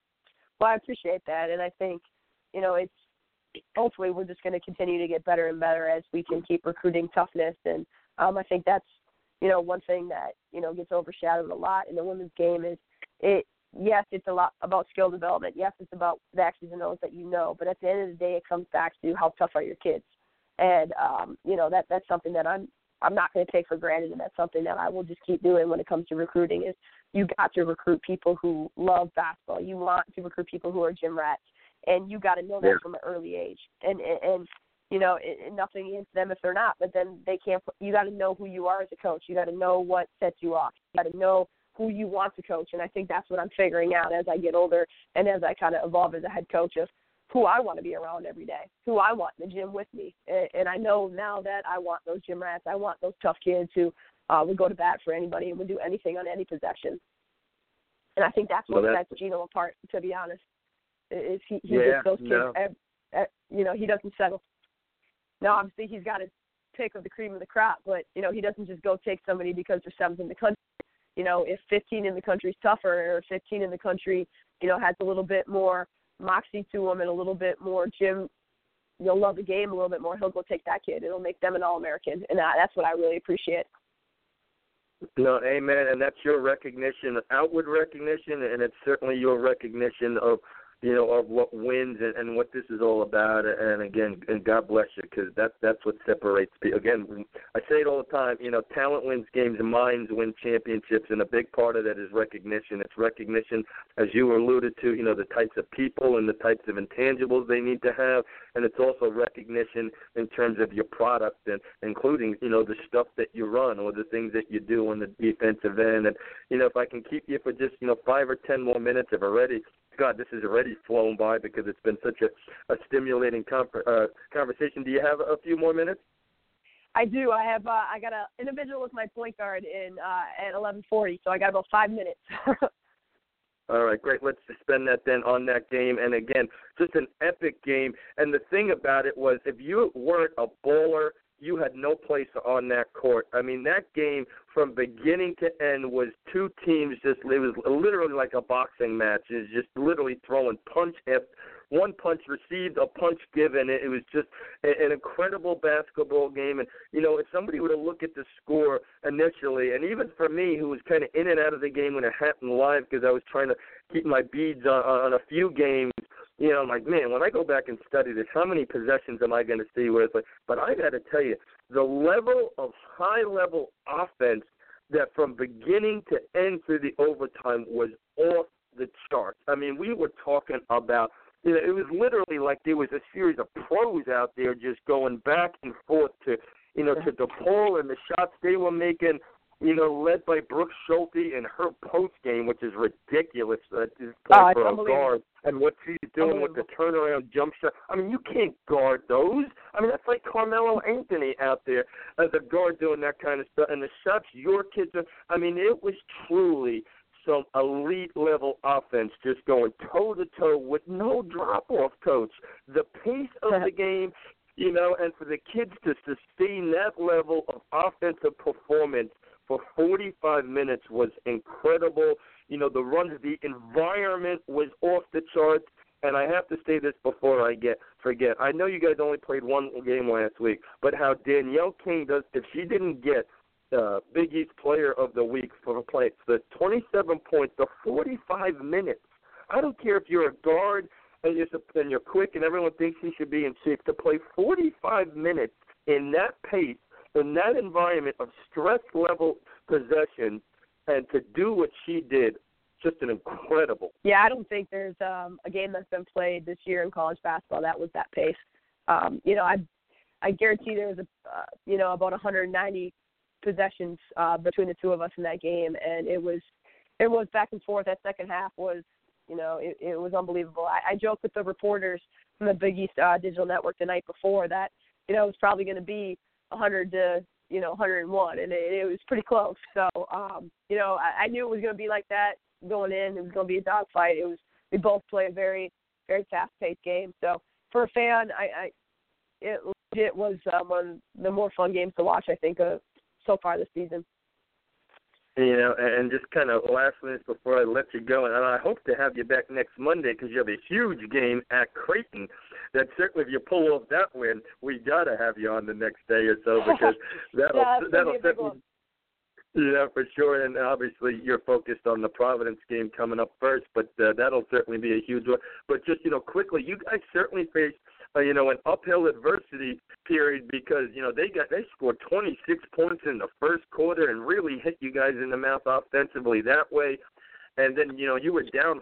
Well, I appreciate that, and I think, it's hopefully we're just going to continue to get better and better as we can keep recruiting toughness, and I think that's, one thing that, gets overshadowed a lot in the women's game is yes, it's a lot about skill development. Yes, it's about the X's and O's that but at the end of the day, it comes back to how tough are your kids, and that's something that I'm not going to take for granted, and that's something that I will just keep doing when it comes to recruiting. Is you got to recruit people who love basketball. You want to recruit people who are gym rats, and you got to know that from an early age. And nothing against them if they're not, but then they can't. You got to know who you are as a coach. You got to know what sets you off. You got to know who you want to coach, and I think that's what I'm figuring out as I get older and as I kind of evolve as a head coach of who I want to be around every day, who I want in the gym with me. And I know now that I want those gym rats. I want those tough kids who would go to bat for anybody and would do anything on any possession. And I think that's what sets Gino apart, to be honest, is he gets those kids. He doesn't settle. Now, obviously, he's got his pick of the cream of the crop, but, he doesn't just go take somebody because they're seventh in the country. If 15 in the country is tougher or 15 in the country, has a little bit more moxie to them and a little bit more gym, love the game a little bit more, he'll go take that kid. It'll make them an All-American, and that's what I really appreciate. No, amen, and that's your recognition, outward recognition, and it's certainly your recognition of of what wins and what this is all about. And again, and God bless you, because that's what separates people. Again, I say it all the time, talent wins games and minds win championships, and a big part of that is recognition. It's recognition, as you alluded to, the types of people and the types of intangibles they need to have, and it's also recognition in terms of your product, and including, the stuff that you run or the things that you do on the defensive end. And, if I can keep you for just, 5 or 10 more minutes, God, this has already flown by because it's been such a stimulating conversation. Do you have a few more minutes? I do. I have. I got an individual with my point guard at 11:40, so I got about 5 minutes. All right, great. Let's spend that then on that game. And again, just an epic game. And the thing about it was, if you weren't a baller, you had no place on that court. I mean, that game from beginning to end was two teams it was literally like a boxing match. It was just literally throwing punch after one punch received, a punch given. It was just an incredible basketball game. And, if somebody were to look at the score initially, and even for me, who was kind of in and out of the game when it happened live because I was trying to keep my beads on a few games, I'm like, man, when I go back and study this, how many possessions am I going to see where it's like, but I got to tell you, the level of high-level offense that from beginning to end through the overtime was off the charts. I mean, we were talking about, it was literally like there was a series of pros out there just going back and forth to DePaul and the shots they were making, led by Brooke Schulte in her post game, which is ridiculous. That is for a guard, and what she's doing with the turnaround jump shot. I mean, you can't guard those. I mean, that's like Carmelo Anthony out there as a guard doing that kind of stuff. And the shots your kids are. I mean, it was truly some elite level offense, just going toe to toe with no drop off, Coach. The pace of the game. And for the kids to sustain that level of offensive performance for 45 minutes was incredible. The runs, the environment was off the charts. And I have to say this before I forget. I know you guys only played one game last week, but how Danielle King does, if she didn't get Big East Player of the Week for playing the 27 points, the 45 minutes. I don't care if you're a guard and you're quick and everyone thinks he should be in shape, to play 45 minutes in that pace, in that environment of stress level possession, and to do what she did, just an incredible. Yeah, I don't think there's a game that's been played this year in college basketball that was that pace. I guarantee there was about 190 possessions between the two of us in that game, and it was back and forth. That second half was, it was unbelievable. I joked with the reporters from the Big East Digital Network the night before that, it was probably going to be 100 to 101, and it was pretty close. So, I knew it was going to be like that going in. It was going to be a dogfight. We both play a very, very fast-paced game. So, for a fan, it was one of the more fun games to watch, I think, so far this season. You know, and just kind of last minutes before I let you go, and I hope to have you back next Monday because you have a huge game at Creighton. That certainly, if you pull off that win, we got to have you on the next day or so because that'll certainly. Yeah, for sure, and obviously you're focused on the Providence game coming up first, but that'll certainly be a huge one. But just, quickly, you guys certainly faced, an uphill adversity period because, they scored 26 points in the first quarter and really hit you guys in the mouth offensively that way. And then, you were down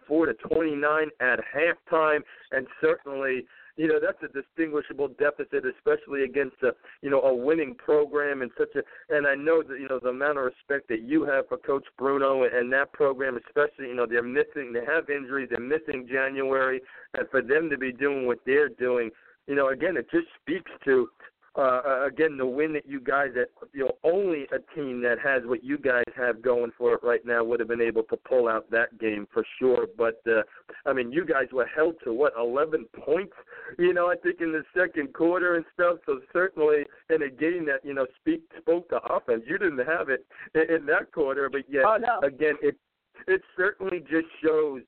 44-29 at halftime, and certainly – that's a distinguishable deficit, especially against a winning program and and I know that, the amount of respect that you have for Coach Bruno and that program, especially, they have injuries, they're missing January, and for them to be doing what they're doing, again, it just speaks to, again, the win that you guys, only a team that has what you guys have going for it right now would have been able to pull out that game for sure. But, you guys were held to, 11 points, I think in the second quarter and stuff. So certainly in a game that, spoke to offense, you didn't have it in that quarter. But yet, again, it certainly just shows,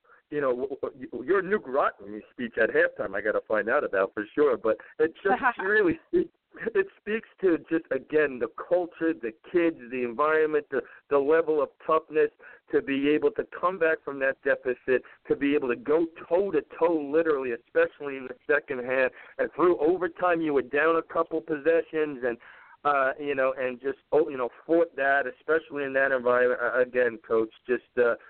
your Nuke Rotten speech at halftime I got to find out about for sure. But it just really it speaks to just, again, the culture, the kids, the environment, the level of toughness to be able to come back from that deficit, to be able to go toe-to-toe literally, especially in the second half. And through overtime, you were down a couple possessions and, and just, fought that, especially in that environment. Again, Coach, just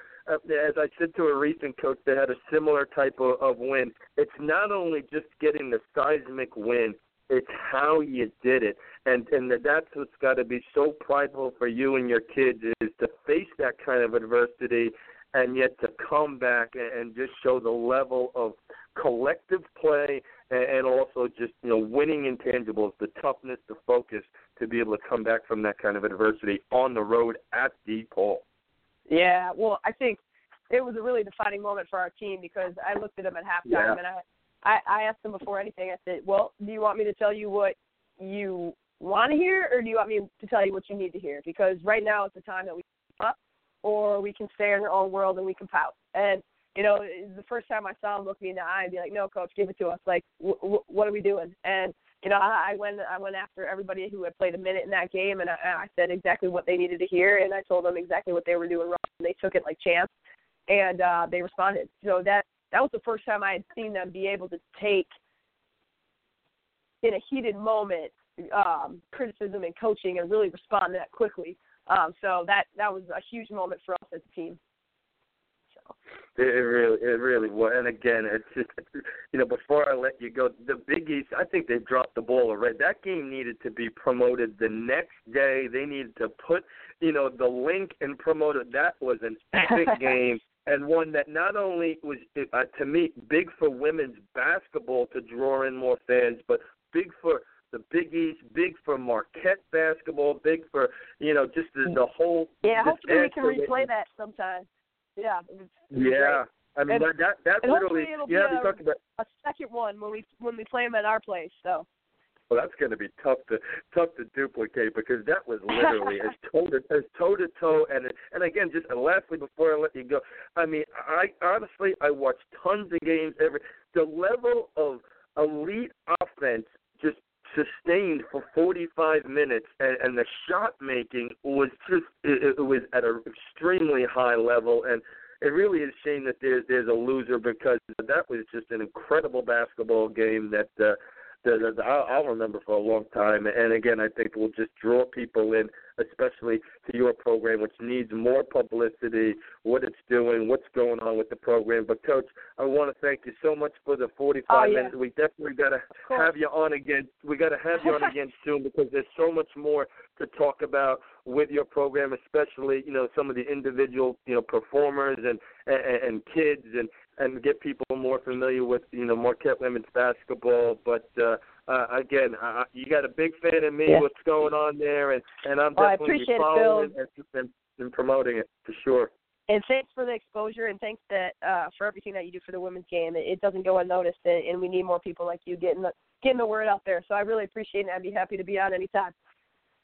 as I said to a recent coach that had a similar type of win, it's not only just getting the seismic win, it's how you did it, and that's what's got to be so prideful for you and your kids is to face that kind of adversity and yet to come back and just show the level of collective play and also just, winning intangibles, the toughness, the focus to be able to come back from that kind of adversity on the road at DePaul. Yeah, well, I think it was a really defining moment for our team because I looked at them at halftime and I asked them before anything, I said, well, do you want me to tell you what you want to hear or do you want me to tell you what you need to hear? Because right now is the time that we keep up or we can stay in our own world and we can pout. And, the first time I saw him look me in the eye and be like, no, Coach, give it to us. Like, what are we doing? And, I went after everybody who had played a minute in that game and I said exactly what they needed to hear and I told them exactly what they were doing wrong. And they took it like champs and they responded. So that was the first time I had seen them be able to take, in a heated moment, criticism and coaching and really respond that quickly. So that was a huge moment for us as a team. So. It really was. And again, it's just, before I let you go, the Big East, I think they dropped the ball already. That game needed to be promoted the next day. They needed to put, the link and promote it. That was an epic game. And one that not only was, to me, big for women's basketball to draw in more fans, but big for the Big East, big for Marquette basketball, big for, just the whole. Yeah, hopefully we can replay that sometime. Yeah. Yeah. Great. I mean, that literally, it'll be a second one when we play them at our place, so. Well, that's going to be tough to duplicate because that was literally as toe to toe. And again, just lastly before I let you go, I mean, I honestly watched tons of games. The level of elite offense just sustained for 45 minutes, and the shot making was just it was at an extremely high level. And it really is a shame that there's a loser because that was just an incredible basketball game that. I'll remember for a long time. And, again, I think we'll just draw people in, especially to your program, which needs more publicity, what it's doing, what's going on with the program. But, Coach, I want to thank you so much for the 45 minutes. We definitely got to have you on again. We got to have you on again soon because there's so much more to talk about with your program, especially, some of the individual, performers and kids and get people more familiar with, Marquette women's basketball. But, again, you got a big fan of me, what's going on there, and I'm definitely following it and promoting it for sure. And thanks for the exposure, and thanks for everything that you do for the women's game. It doesn't go unnoticed, and we need more people like you getting the word out there. So I really appreciate it, and I'd be happy to be on anytime.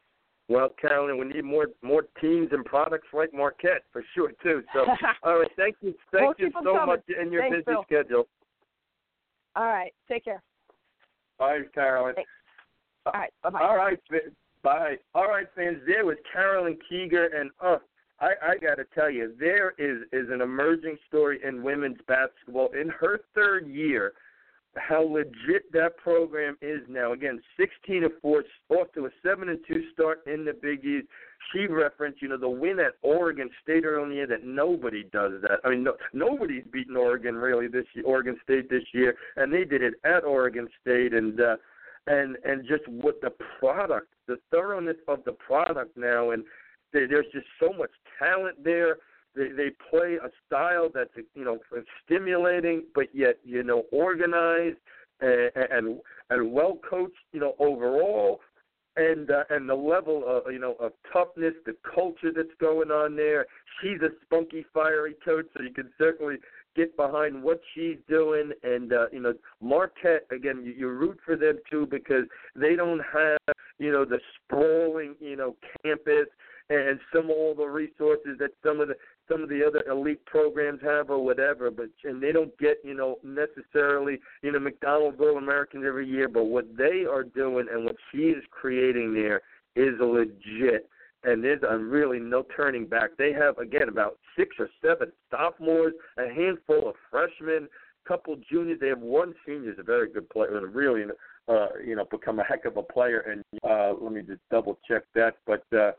Well, Carolyn, we need more teams and products like Marquette for sure too. So, all right, thank you We'll so keep 'em coming. much in your Thanks, busy Bill. schedule. All right. Take care. Bye, Carolyn. Thanks. All right. Bye-bye. All right, bye. All right, fans. There was Carolyn Kieger, and I got to tell you, there is an emerging story in women's basketball in her third year. How legit that program is now. Again, 16-4, off to a 7-2 start in the Big East. She referenced, the win at Oregon State earlier in the year, that nobody does that. I mean, nobody's beaten Oregon really this year, Oregon State this year, and they did it at Oregon State, and just what the product, the thoroughness of the product now, and there's just so much talent there. They play a style that's stimulating, but yet organized and well coached overall, and the level of toughness, the culture that's going on there. She's a spunky, fiery coach, so you can certainly get behind what she's doing. And Marquette, again, you root for them too, because they don't have the sprawling campus and all the resources that some of the other elite programs have or whatever, and they don't get necessarily McDonald's All-Americans every year, but what they are doing and what she is creating there is legit, and there's really no turning back. They have, again, about 6 or 7 sophomores, a handful of freshmen, a couple juniors. They have one senior who's a very good player and really become a heck of a player, and let me just double check that, but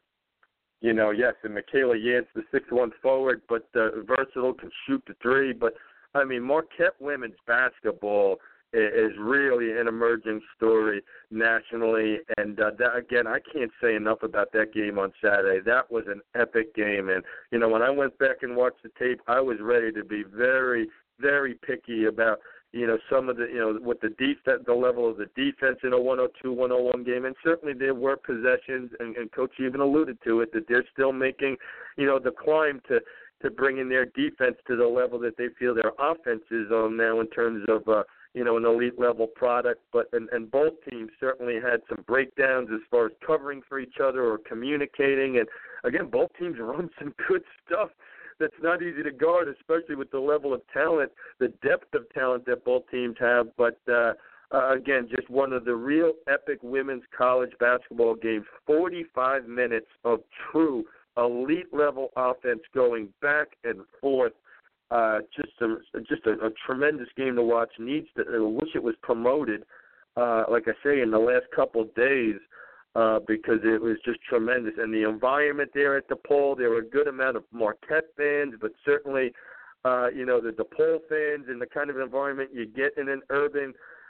yes, and Michaela Yance, the 6'1" forward, but versatile, can shoot the three. But, I mean, Marquette women's basketball is really an emerging story nationally. And, that, again, I can't say enough about that game on Saturday. That was an epic game. And, when I went back and watched the tape, I was ready to be very, very picky about some of the, with the defense, the level of the defense in a 102-101 game. And certainly there were possessions, and Coach even alluded to it, that they're still making, the climb to bring in their defense to the level that they feel their offense is on now in terms of, an elite level product. But, and both teams certainly had some breakdowns as far as covering for each other or communicating. And again, both teams run some good stuff that's not easy to guard, especially with the level of talent, the depth of talent that both teams have. But, again, just one of the real epic women's college basketball games, 45 minutes of true elite-level offense going back and forth. Just a tremendous game to watch. I wish it was promoted, like I say, in the last couple of days. Because it was just tremendous. And the environment there at DePaul, there were a good amount of Marquette fans, but certainly, the DePaul fans and the kind of environment you get in an urban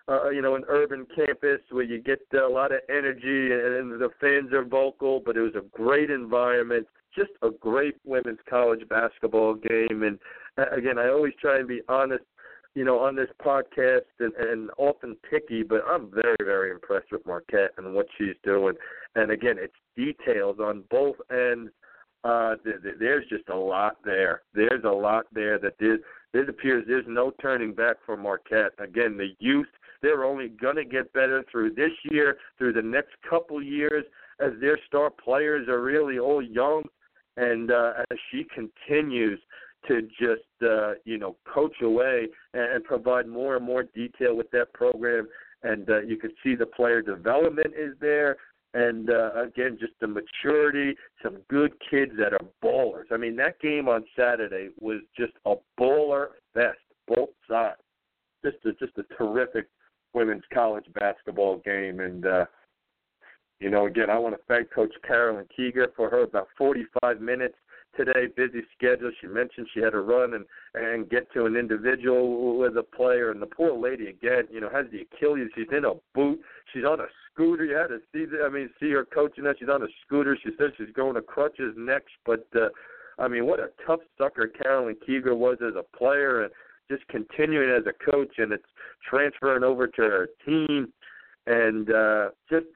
campus where you get a lot of energy and the fans are vocal, but it was a great environment, just a great women's college basketball game. And, again, I always try and be honest, on this podcast and often picky, but I'm very, very impressed with Marquette and what she's doing. And, again, it's details on both ends. There's just a lot there. There's a lot there that it appears there's no turning back for Marquette. Again, the youth, they're only going to get better through this year, through the next couple years, as their star players are really all young. And as she continues to just, coach away and provide more and more detail with that program. And you can see the player development is there. And, again, just the maturity, some good kids that are ballers. I mean, that game on Saturday was just a baller fest, both sides. Just a terrific women's college basketball game. And, again, I want to thank Coach Carolyn Kieger for her about 45 minutes today, busy schedule. She mentioned she had to run and get to an individual with a player, and the poor lady, again, has the Achilles. She's in a boot. She's on a scooter. You had to see her coaching her. She's on a scooter. She says she's going to crutches next, but, what a tough sucker Carolyn Kieger was as a player and just continuing as a coach, and it's transferring over to her team, and just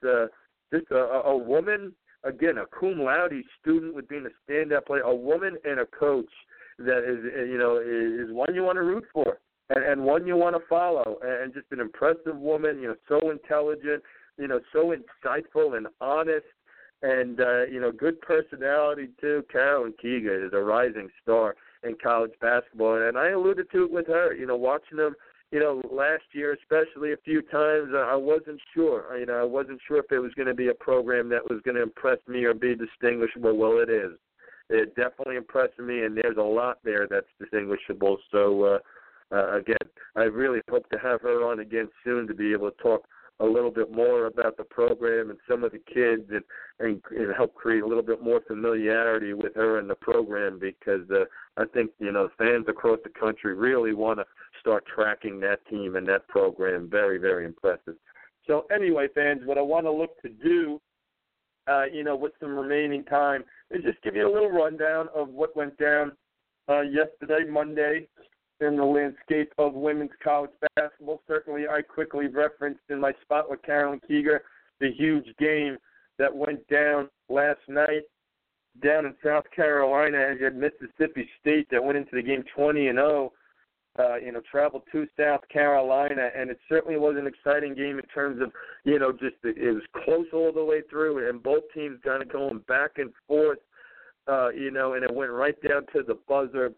a woman, again, a cum laude student with being a standout player, a woman and a coach that is one you want to root for and one you want to follow, and just an impressive woman, so intelligent, so insightful and honest, And, good personality, too. Carolyn Keeger is a rising star in college basketball. And I alluded to it with her, watching them, last year, especially a few times, I wasn't sure. I wasn't sure if it was going to be a program that was going to impress me or be distinguishable. Well, it is. It definitely impressed me, and there's a lot there that's distinguishable. So, again, I really hope to have her on again soon to be able to talk a little bit more about the program and some of the kids and help create a little bit more familiarity with her and the program, because I think, fans across the country really want to start tracking that team and that program. Very, very impressive. So anyway, fans, what I want to look to do, with some remaining time, is just give you a little rundown of what went down yesterday, Monday, in the landscape of women's college basketball. Certainly, I quickly referenced in my spot with Carolyn Keeger the huge game that went down last night down in South Carolina, as you had Mississippi State that went into the game 20-0. Traveled to South Carolina, and it certainly was an exciting game in terms of, it was close all the way through, and both teams kind of going back and forth, and it went right down to the buzzer.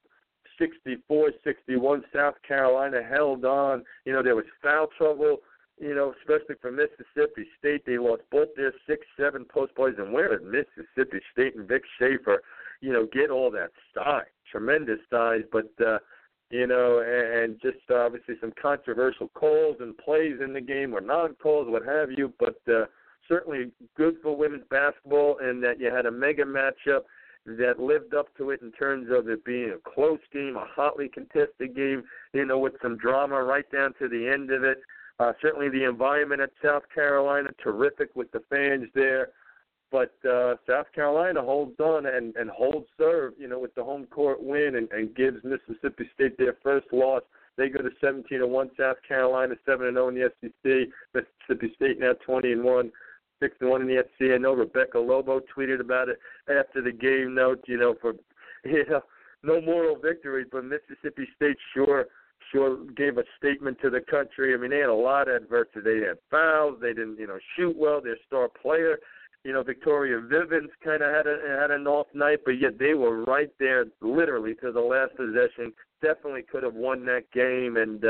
64-61, South Carolina held on. There was foul trouble, especially for Mississippi State. They lost both their 6-7 post plays, and where did Mississippi State and Vic Schaefer, get all that size, tremendous size, but, and just obviously some controversial calls and plays in the game or non-calls, what have you, but certainly good for women's basketball, and that you had a mega matchup that lived up to it in terms of it being a close game, a hotly contested game, with some drama right down to the end of it. Certainly the environment at South Carolina, terrific with the fans there. But South Carolina holds on and holds serve, with the home court win and gives Mississippi State their first loss. They go to 17-1, South Carolina 7-0 in the SEC. Mississippi State now 20-1. 6-1 in the SEC. I know Rebecca Lobo tweeted about it after the game. Note, no moral victory, but Mississippi State sure gave a statement to the country. I mean, they had a lot of adversity. They had fouls. They didn't, shoot well. Their star player, Victoria Vivens, kind of had an off night, but yet they were right there, literally to the last possession. Definitely could have won that game, and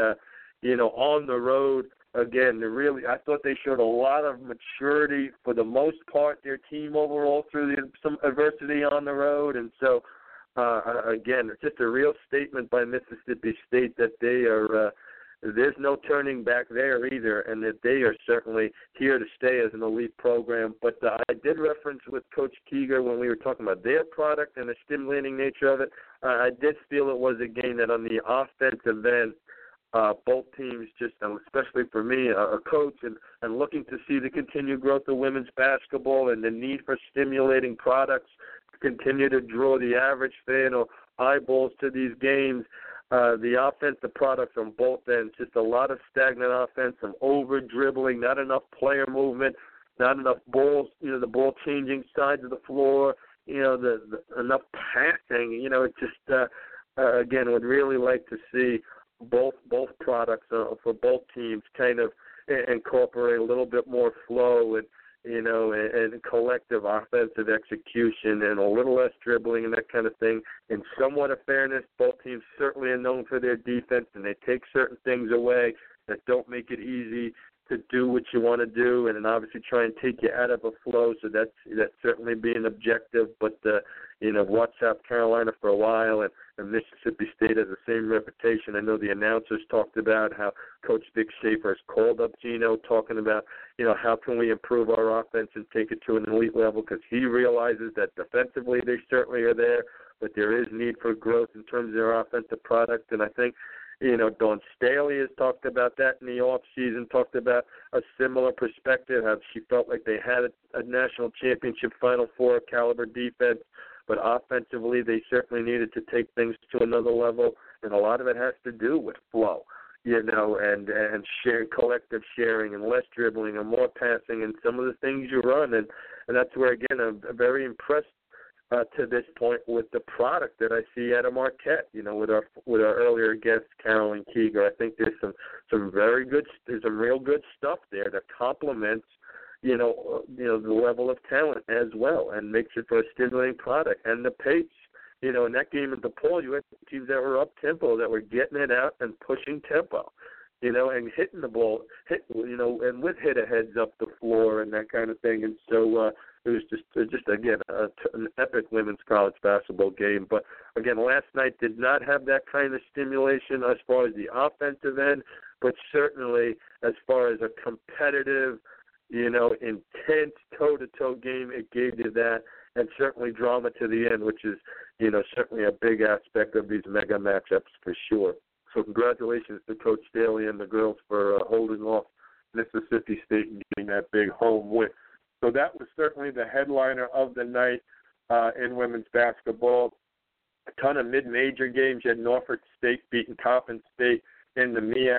on the road. Again, I thought they showed a lot of maturity for the most part, their team overall through some adversity on the road. And so, again, it's just a real statement by Mississippi State that they are there's no turning back there either, and that they are certainly here to stay as an elite program. But I did reference with Coach Keeger when we were talking about their product and the stimulating nature of it. I did feel it was a game that on the offensive end, both teams just, especially for me, a coach and looking to see the continued growth of women's basketball and the need for stimulating products to continue to draw the average fan or eyeballs to these games. The offensive products on both ends, just a lot of stagnant offense, some over-dribbling, not enough player movement, not enough balls, the ball changing sides of the floor, enough passing. It just, again, would really like to see both products for both teams kind of incorporate a little bit more flow and collective offensive execution and a little less dribbling and that kind of thing. And somewhat of fairness, both teams certainly are known for their defense, and they take certain things away that don't make it easy to do what you want to do, and then obviously try and take you out of a flow. So that's certainly being objective. But I've watched South Carolina for a while, and Mississippi State has the same reputation. I know the announcers talked about how Coach Vic Schaefer has called up Gino, talking about how can we improve our offense and take it to an elite level, because he realizes that defensively they certainly are there, but there is need for growth in terms of their offensive product. And I think Dawn Staley has talked about that in the offseason, talked about a similar perspective, how she felt like they had a national championship Final Four caliber defense, but offensively they certainly needed to take things to another level, and a lot of it has to do with flow, and collective sharing and less dribbling and more passing and some of the things you run. And that's where, again, I'm very impressed to this point with the product that I see out of Marquette, with our earlier guest, Carolyn Keeger. I think there's some real good stuff there that complements, the level of talent as well, and makes it for a stimulating product. And the pace, in that game at DePaul, you had teams that were up tempo, that were getting it out and pushing tempo, and hitting the ball, and with hit-aheads up the floor and that kind of thing. And so it was just again, an epic women's college basketball game. But again, last night did not have that kind of stimulation as far as the offensive end, but certainly as far as a competitive, intense toe-to-toe game, it gave you that, and certainly drama to the end, which is, certainly a big aspect of these mega matchups for sure. So congratulations to Coach Staley and the girls for holding off Mississippi State and getting that big home win. So that was certainly the headliner of the night in women's basketball. A ton of mid-major games. You had Norfolk State beating Coppin State in the MEAC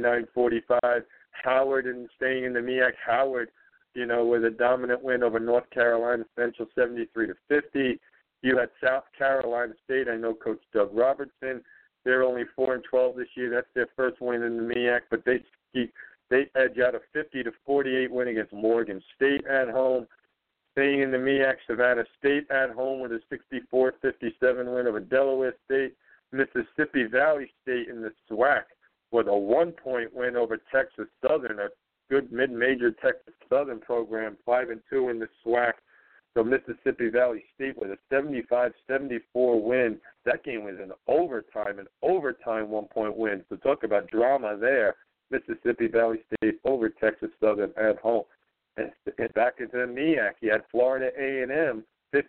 49-45. Howard staying in the MEAC. Howard, with a dominant win over North Carolina Central 73-50. You had South Carolina State. I know Coach Doug Robertson. They're only 4-12 this year. That's their first win in the MEAC, but they edge out a 50-48 win against Morgan State at home. Staying in the MEAC, Savannah State at home with a 64-57 win over Delaware State. Mississippi Valley State in the SWAC with a 1-point win over Texas Southern, a good mid-major Texas Southern program, 5-2 in the SWAC. So Mississippi Valley State with a 75-74 win. That game was an overtime 1-point win. So talk about drama there. Mississippi Valley State over Texas Southern at home. And back into the MEAC, you had Florida A&M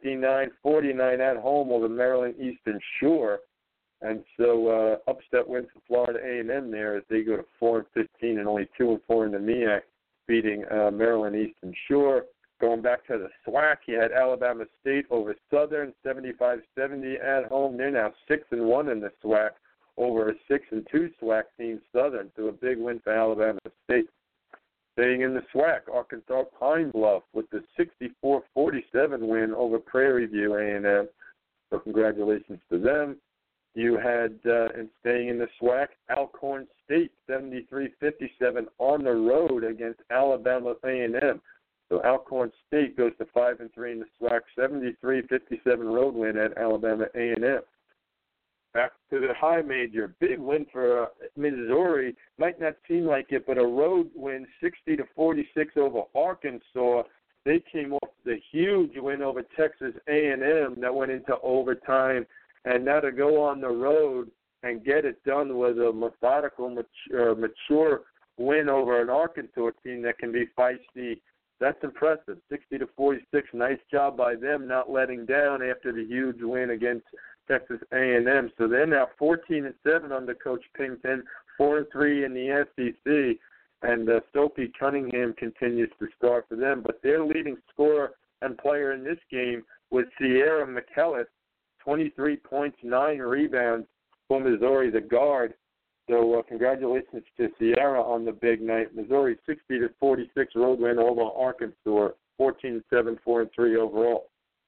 59-49 at home over Maryland Eastern Shore. And so upset win for Florida A&M there as they go to 4-15 and only 2-4 in the MEAC, beating Maryland Eastern Shore. Going back to the SWAC, you had Alabama State over Southern 75-70 at home. They're now 6-1 in the SWAC over a 6-2 SWAC team, Southern. So a big win for Alabama State. Staying in the SWAC, Arkansas Pine Bluff with the 64-47 win over Prairie View A&M. So congratulations to them. You had, and staying in the SWAC, Alcorn State 73-57 on the road against Alabama A&M. So Alcorn State goes to 5-3 in the SWAC, 73-57 road win at Alabama A&M. Back to the high major, big win for Missouri. Might not seem like it, but a road win, 60-46 over Arkansas. They came off the huge win over Texas A&M that went into overtime, and now to go on the road and get it done with a methodical, mature win over an Arkansas team that can be feisty. That's impressive. 60-46, nice job by them not letting down after the huge win against Texas A&M. So they're now 14-7 under Coach Pington, 4-3 in the SEC, and Sophie Cunningham continues to start for them. But their leading scorer and player in this game was Sierra McKellis, 23 points, 9 rebounds for Missouri, the guard. So congratulations to Sierra on the big night. Missouri 60-46 road win over Arkansas, 14-7, 4-3 overall.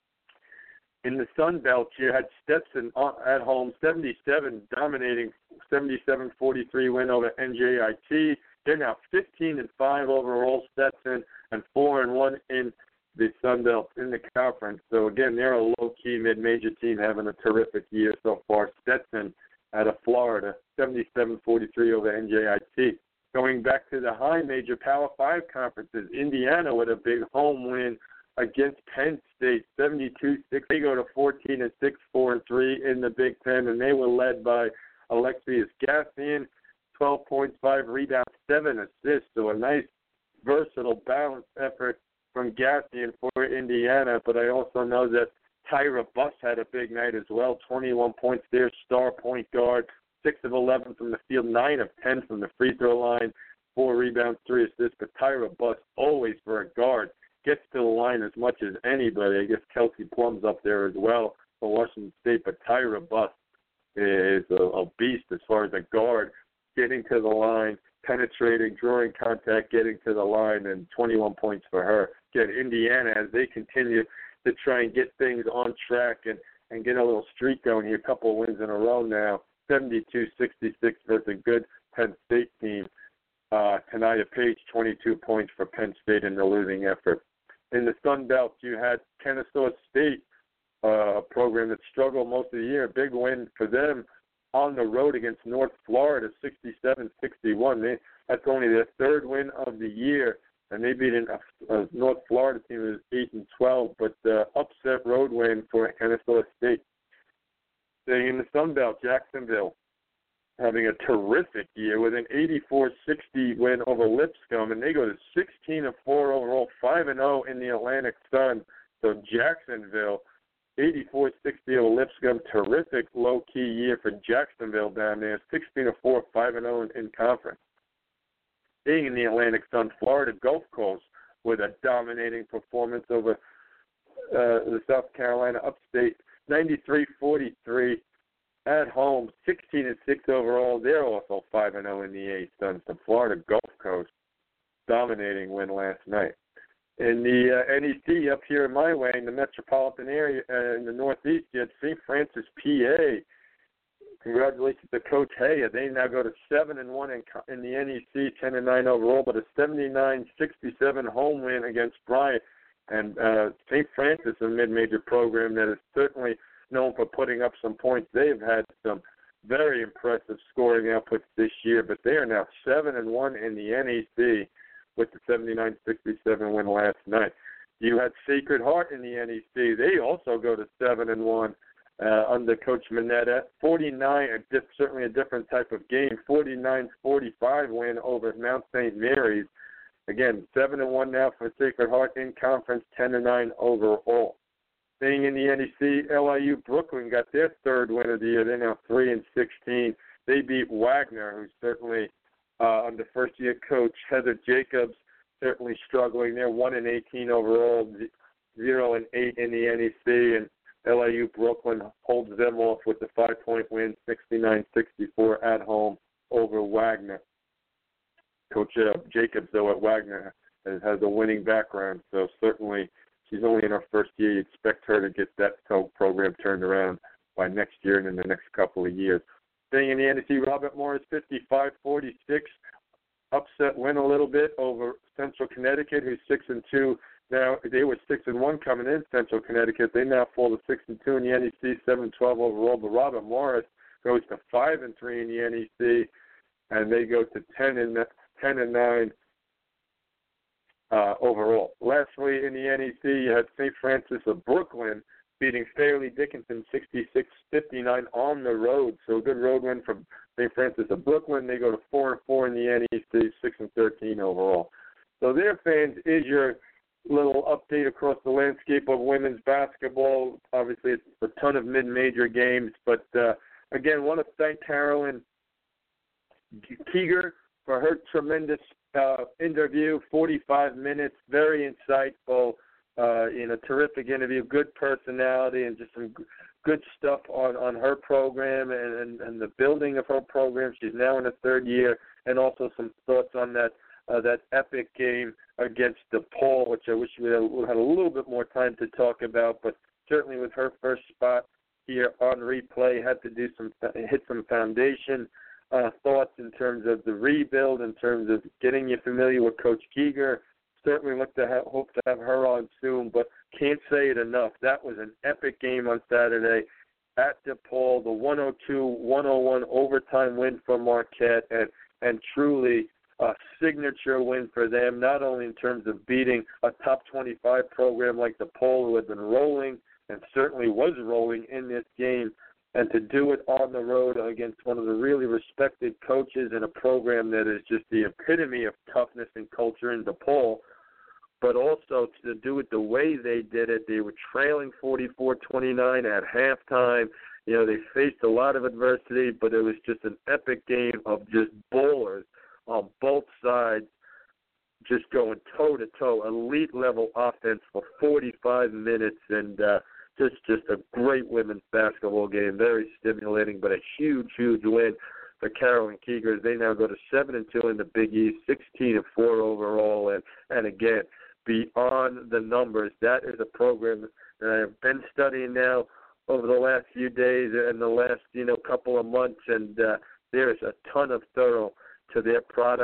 In the Sun Belt, you had Stetson at home, 77, dominating 77-43 win over NJIT. They're now 15-5 overall, Stetson, and 4-1 in the Sun Belt in the conference. So again, they're a low-key mid-major team having a terrific year so far. Stetson out of Florida, 77-43 over NJIT. Going back to the high major Power 5 conferences, Indiana with a big home win against Penn State, 72-6. They go to 14-6, 4-3 in the Big Ten, and they were led by Alexius Gassian, 12 points, 5 rebounds, 7 assists. So a nice, versatile, balanced effort from Gassian for Indiana. But I also know that Tyra Buss had a big night as well, 21 points there, star point guard, 6 of 11 from the field, 9 of 10 from the free throw line, 4 rebounds, 3 assists. But Tyra Buss, always for a guard, gets to the line as much as anybody. I guess Kelsey Plum's up there as well for Washington State, but Tyra Buss is a beast as far as a guard, getting to the line, penetrating, drawing contact, getting to the line, and 21 points for her. Again, Indiana, as they continue to try and get things on track and get a little streak going here, a couple of wins in a row now, 72-66 versus a good Penn State team. Tanaya Page, 22 points for Penn State in the losing effort. In the Sun Belt, you had Kennesaw State, a program that struggled most of the year. Big win for them on the road against North Florida, 67-61. That's only their third win of the year, and they beat a North Florida team that was 8-12, but upset road win for Kennesaw State. Staying in the Sun Belt, Jacksonville having a terrific year with an 84-60 win over Lipscomb, and they go to 16-4 overall, 5-0 in the Atlantic Sun. So Jacksonville, 84-60 over Lipscomb, terrific low-key year for Jacksonville down there, 16-4, 5-0 in conference. Being in the Atlantic Sun, Florida Gulf Coast with a dominating performance over the South Carolina Upstate, 93-43 at home, 16-6 overall. They're also 5-0 in the A-Sun. So Florida Gulf Coast, dominating win last night. In the NEC up here in my way, in the metropolitan area, in the Northeast, you had St. Francis, PA. Congratulations to Coach Hay. They now go to 7-1 in the NEC, 10-9 overall, but a 79-67 home win against Bryant. And St. Francis, a mid-major program that is certainly known for putting up some points. They've had some very impressive scoring outputs this year, but they are now 7-1 in the NEC with the 79-67 win last night. You had Sacred Heart in the NEC. They also go to 7-1 under Coach Mineta. 49, certainly a different type of game, 49-45 win over Mount St. Mary's. Again, 7-1 now for Sacred Heart in conference, 10-9 overall. Staying in the NEC, LIU Brooklyn got their third win of the year. They're now 3-16. They beat Wagner, who's certainly under first-year coach Heather Jacobs, certainly struggling. They're 1-18 overall, 0-8 in the NEC, and LIU Brooklyn holds them off with the 5-point win, 69-64 at home over Wagner. Coach Jacobs, though, at Wagner has a winning background, so certainly she's only in her first year. You expect her to get that program turned around by next year and in the next couple of years. Staying in the NEC, Robert Morris, 55-46, upset win a little bit over Central Connecticut, who's 6-2. Now, they were 6-1 coming in, Central Connecticut. They now fall to 6-2 in the NEC, 7-12 overall. But Robert Morris goes to 5-3 in the NEC, and they go to 10-9 overall. Lastly, in the NEC, you had St. Francis of Brooklyn beating Fairleigh Dickinson 66-59 on the road. So a good road win from St. Francis of Brooklyn. They go to 4-4 in the NEC, 6-13 overall. So there, fans, is your little update across the landscape of women's basketball. Obviously, it's a ton of mid-major games. But, again, I want to thank Carolyn Kieger for her tremendous interview, 45 minutes, very insightful, terrific interview, good personality, and just some good stuff on her program and the building of her program. She's now in her third year, and also some thoughts on that epic game against DePaul, which I wish we had a little bit more time to talk about, but certainly with her first spot here on replay, had to hit some foundation thoughts in terms of the rebuild, in terms of getting you familiar with Coach Kieger. Certainly hope to have her on soon, but can't say it enough. That was an epic game on Saturday at DePaul, the 102-101 overtime win for Marquette, and truly a signature win for them, not only in terms of beating a top 25 program like DePaul, who had been rolling and certainly was rolling in this game, and to do it on the road against one of the really respected coaches in a program that is just the epitome of toughness and culture in DePaul, but also to do it the way they did it. They were trailing 44-29 at halftime. They faced a lot of adversity, but it was just an epic game of just ballers on both sides, just going toe-to-toe, elite-level offense for 45 minutes, and just a great women's basketball game, very stimulating, but a huge, huge win for Carolyn Kieger. They now go to 7-2 in the Big East, 16-4 overall, and again, beyond the numbers. That is a program that I have been studying now over the last few days and the last, couple of months, and there is a ton of thorough to their product,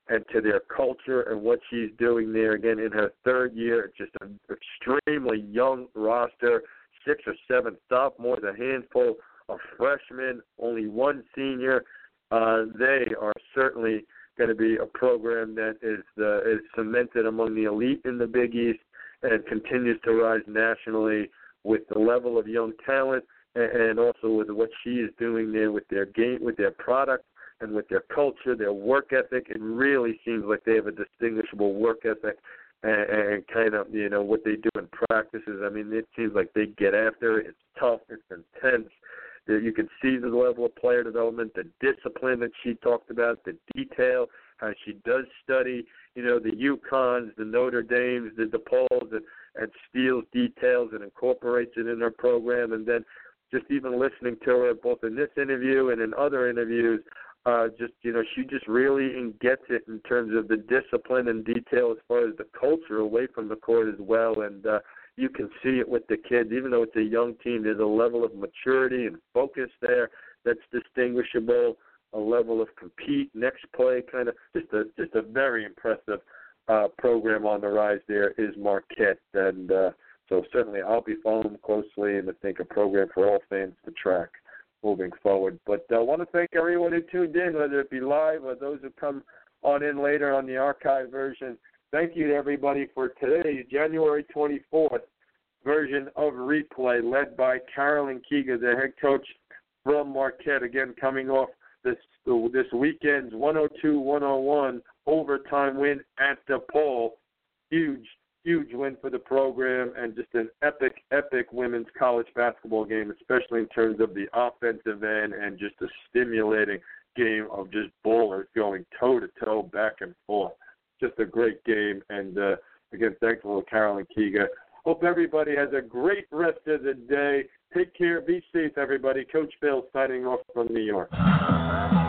and to their culture and what she's doing there. Again, in her third year, just an extremely young roster, 6 or 7 sophomores, a handful of freshmen, only one senior. They are certainly going to be a program that is cemented among the elite in the Big East and continues to rise nationally with the level of young talent and also with what she is doing there with their game, with their product, and with their culture, their work ethic. It really seems like they have a distinguishable work ethic and kind of, what they do in practices. I mean, it seems like they get after it. It's tough. It's intense. You can see the level of player development, the discipline that she talked about, the detail, how she does study, the UConns, the Notre Dames, the DePauls, and steals details and incorporates it in her program. And then just even listening to her both in this interview and in other interviews, she just really gets it in terms of the discipline and detail as far as the culture away from the court as well. And you can see it with the kids. Even though it's a young team, there's a level of maturity and focus there that's distinguishable, a level of compete, next play, kind of just a very impressive program on the rise there is Marquette. And so certainly I'll be following closely, and I think a program for all fans to track moving forward. But I want to thank everyone who tuned in, whether it be live or those who come on in later on the archive version. Thank you to everybody for today's January 24th version of Replay, led by Carolyn Keegan, the head coach from Marquette, again coming off this weekend's 102-101 overtime win at DePaul. Huge win for the program, and just an epic women's college basketball game, especially in terms of the offensive end and just a stimulating game of just ballers going toe-to-toe, back and forth. Just a great game, and again, thankful to Carolyn Keegan. Hope everybody has a great rest of the day. Take care. Be safe, everybody. Coach Bill signing off from New York.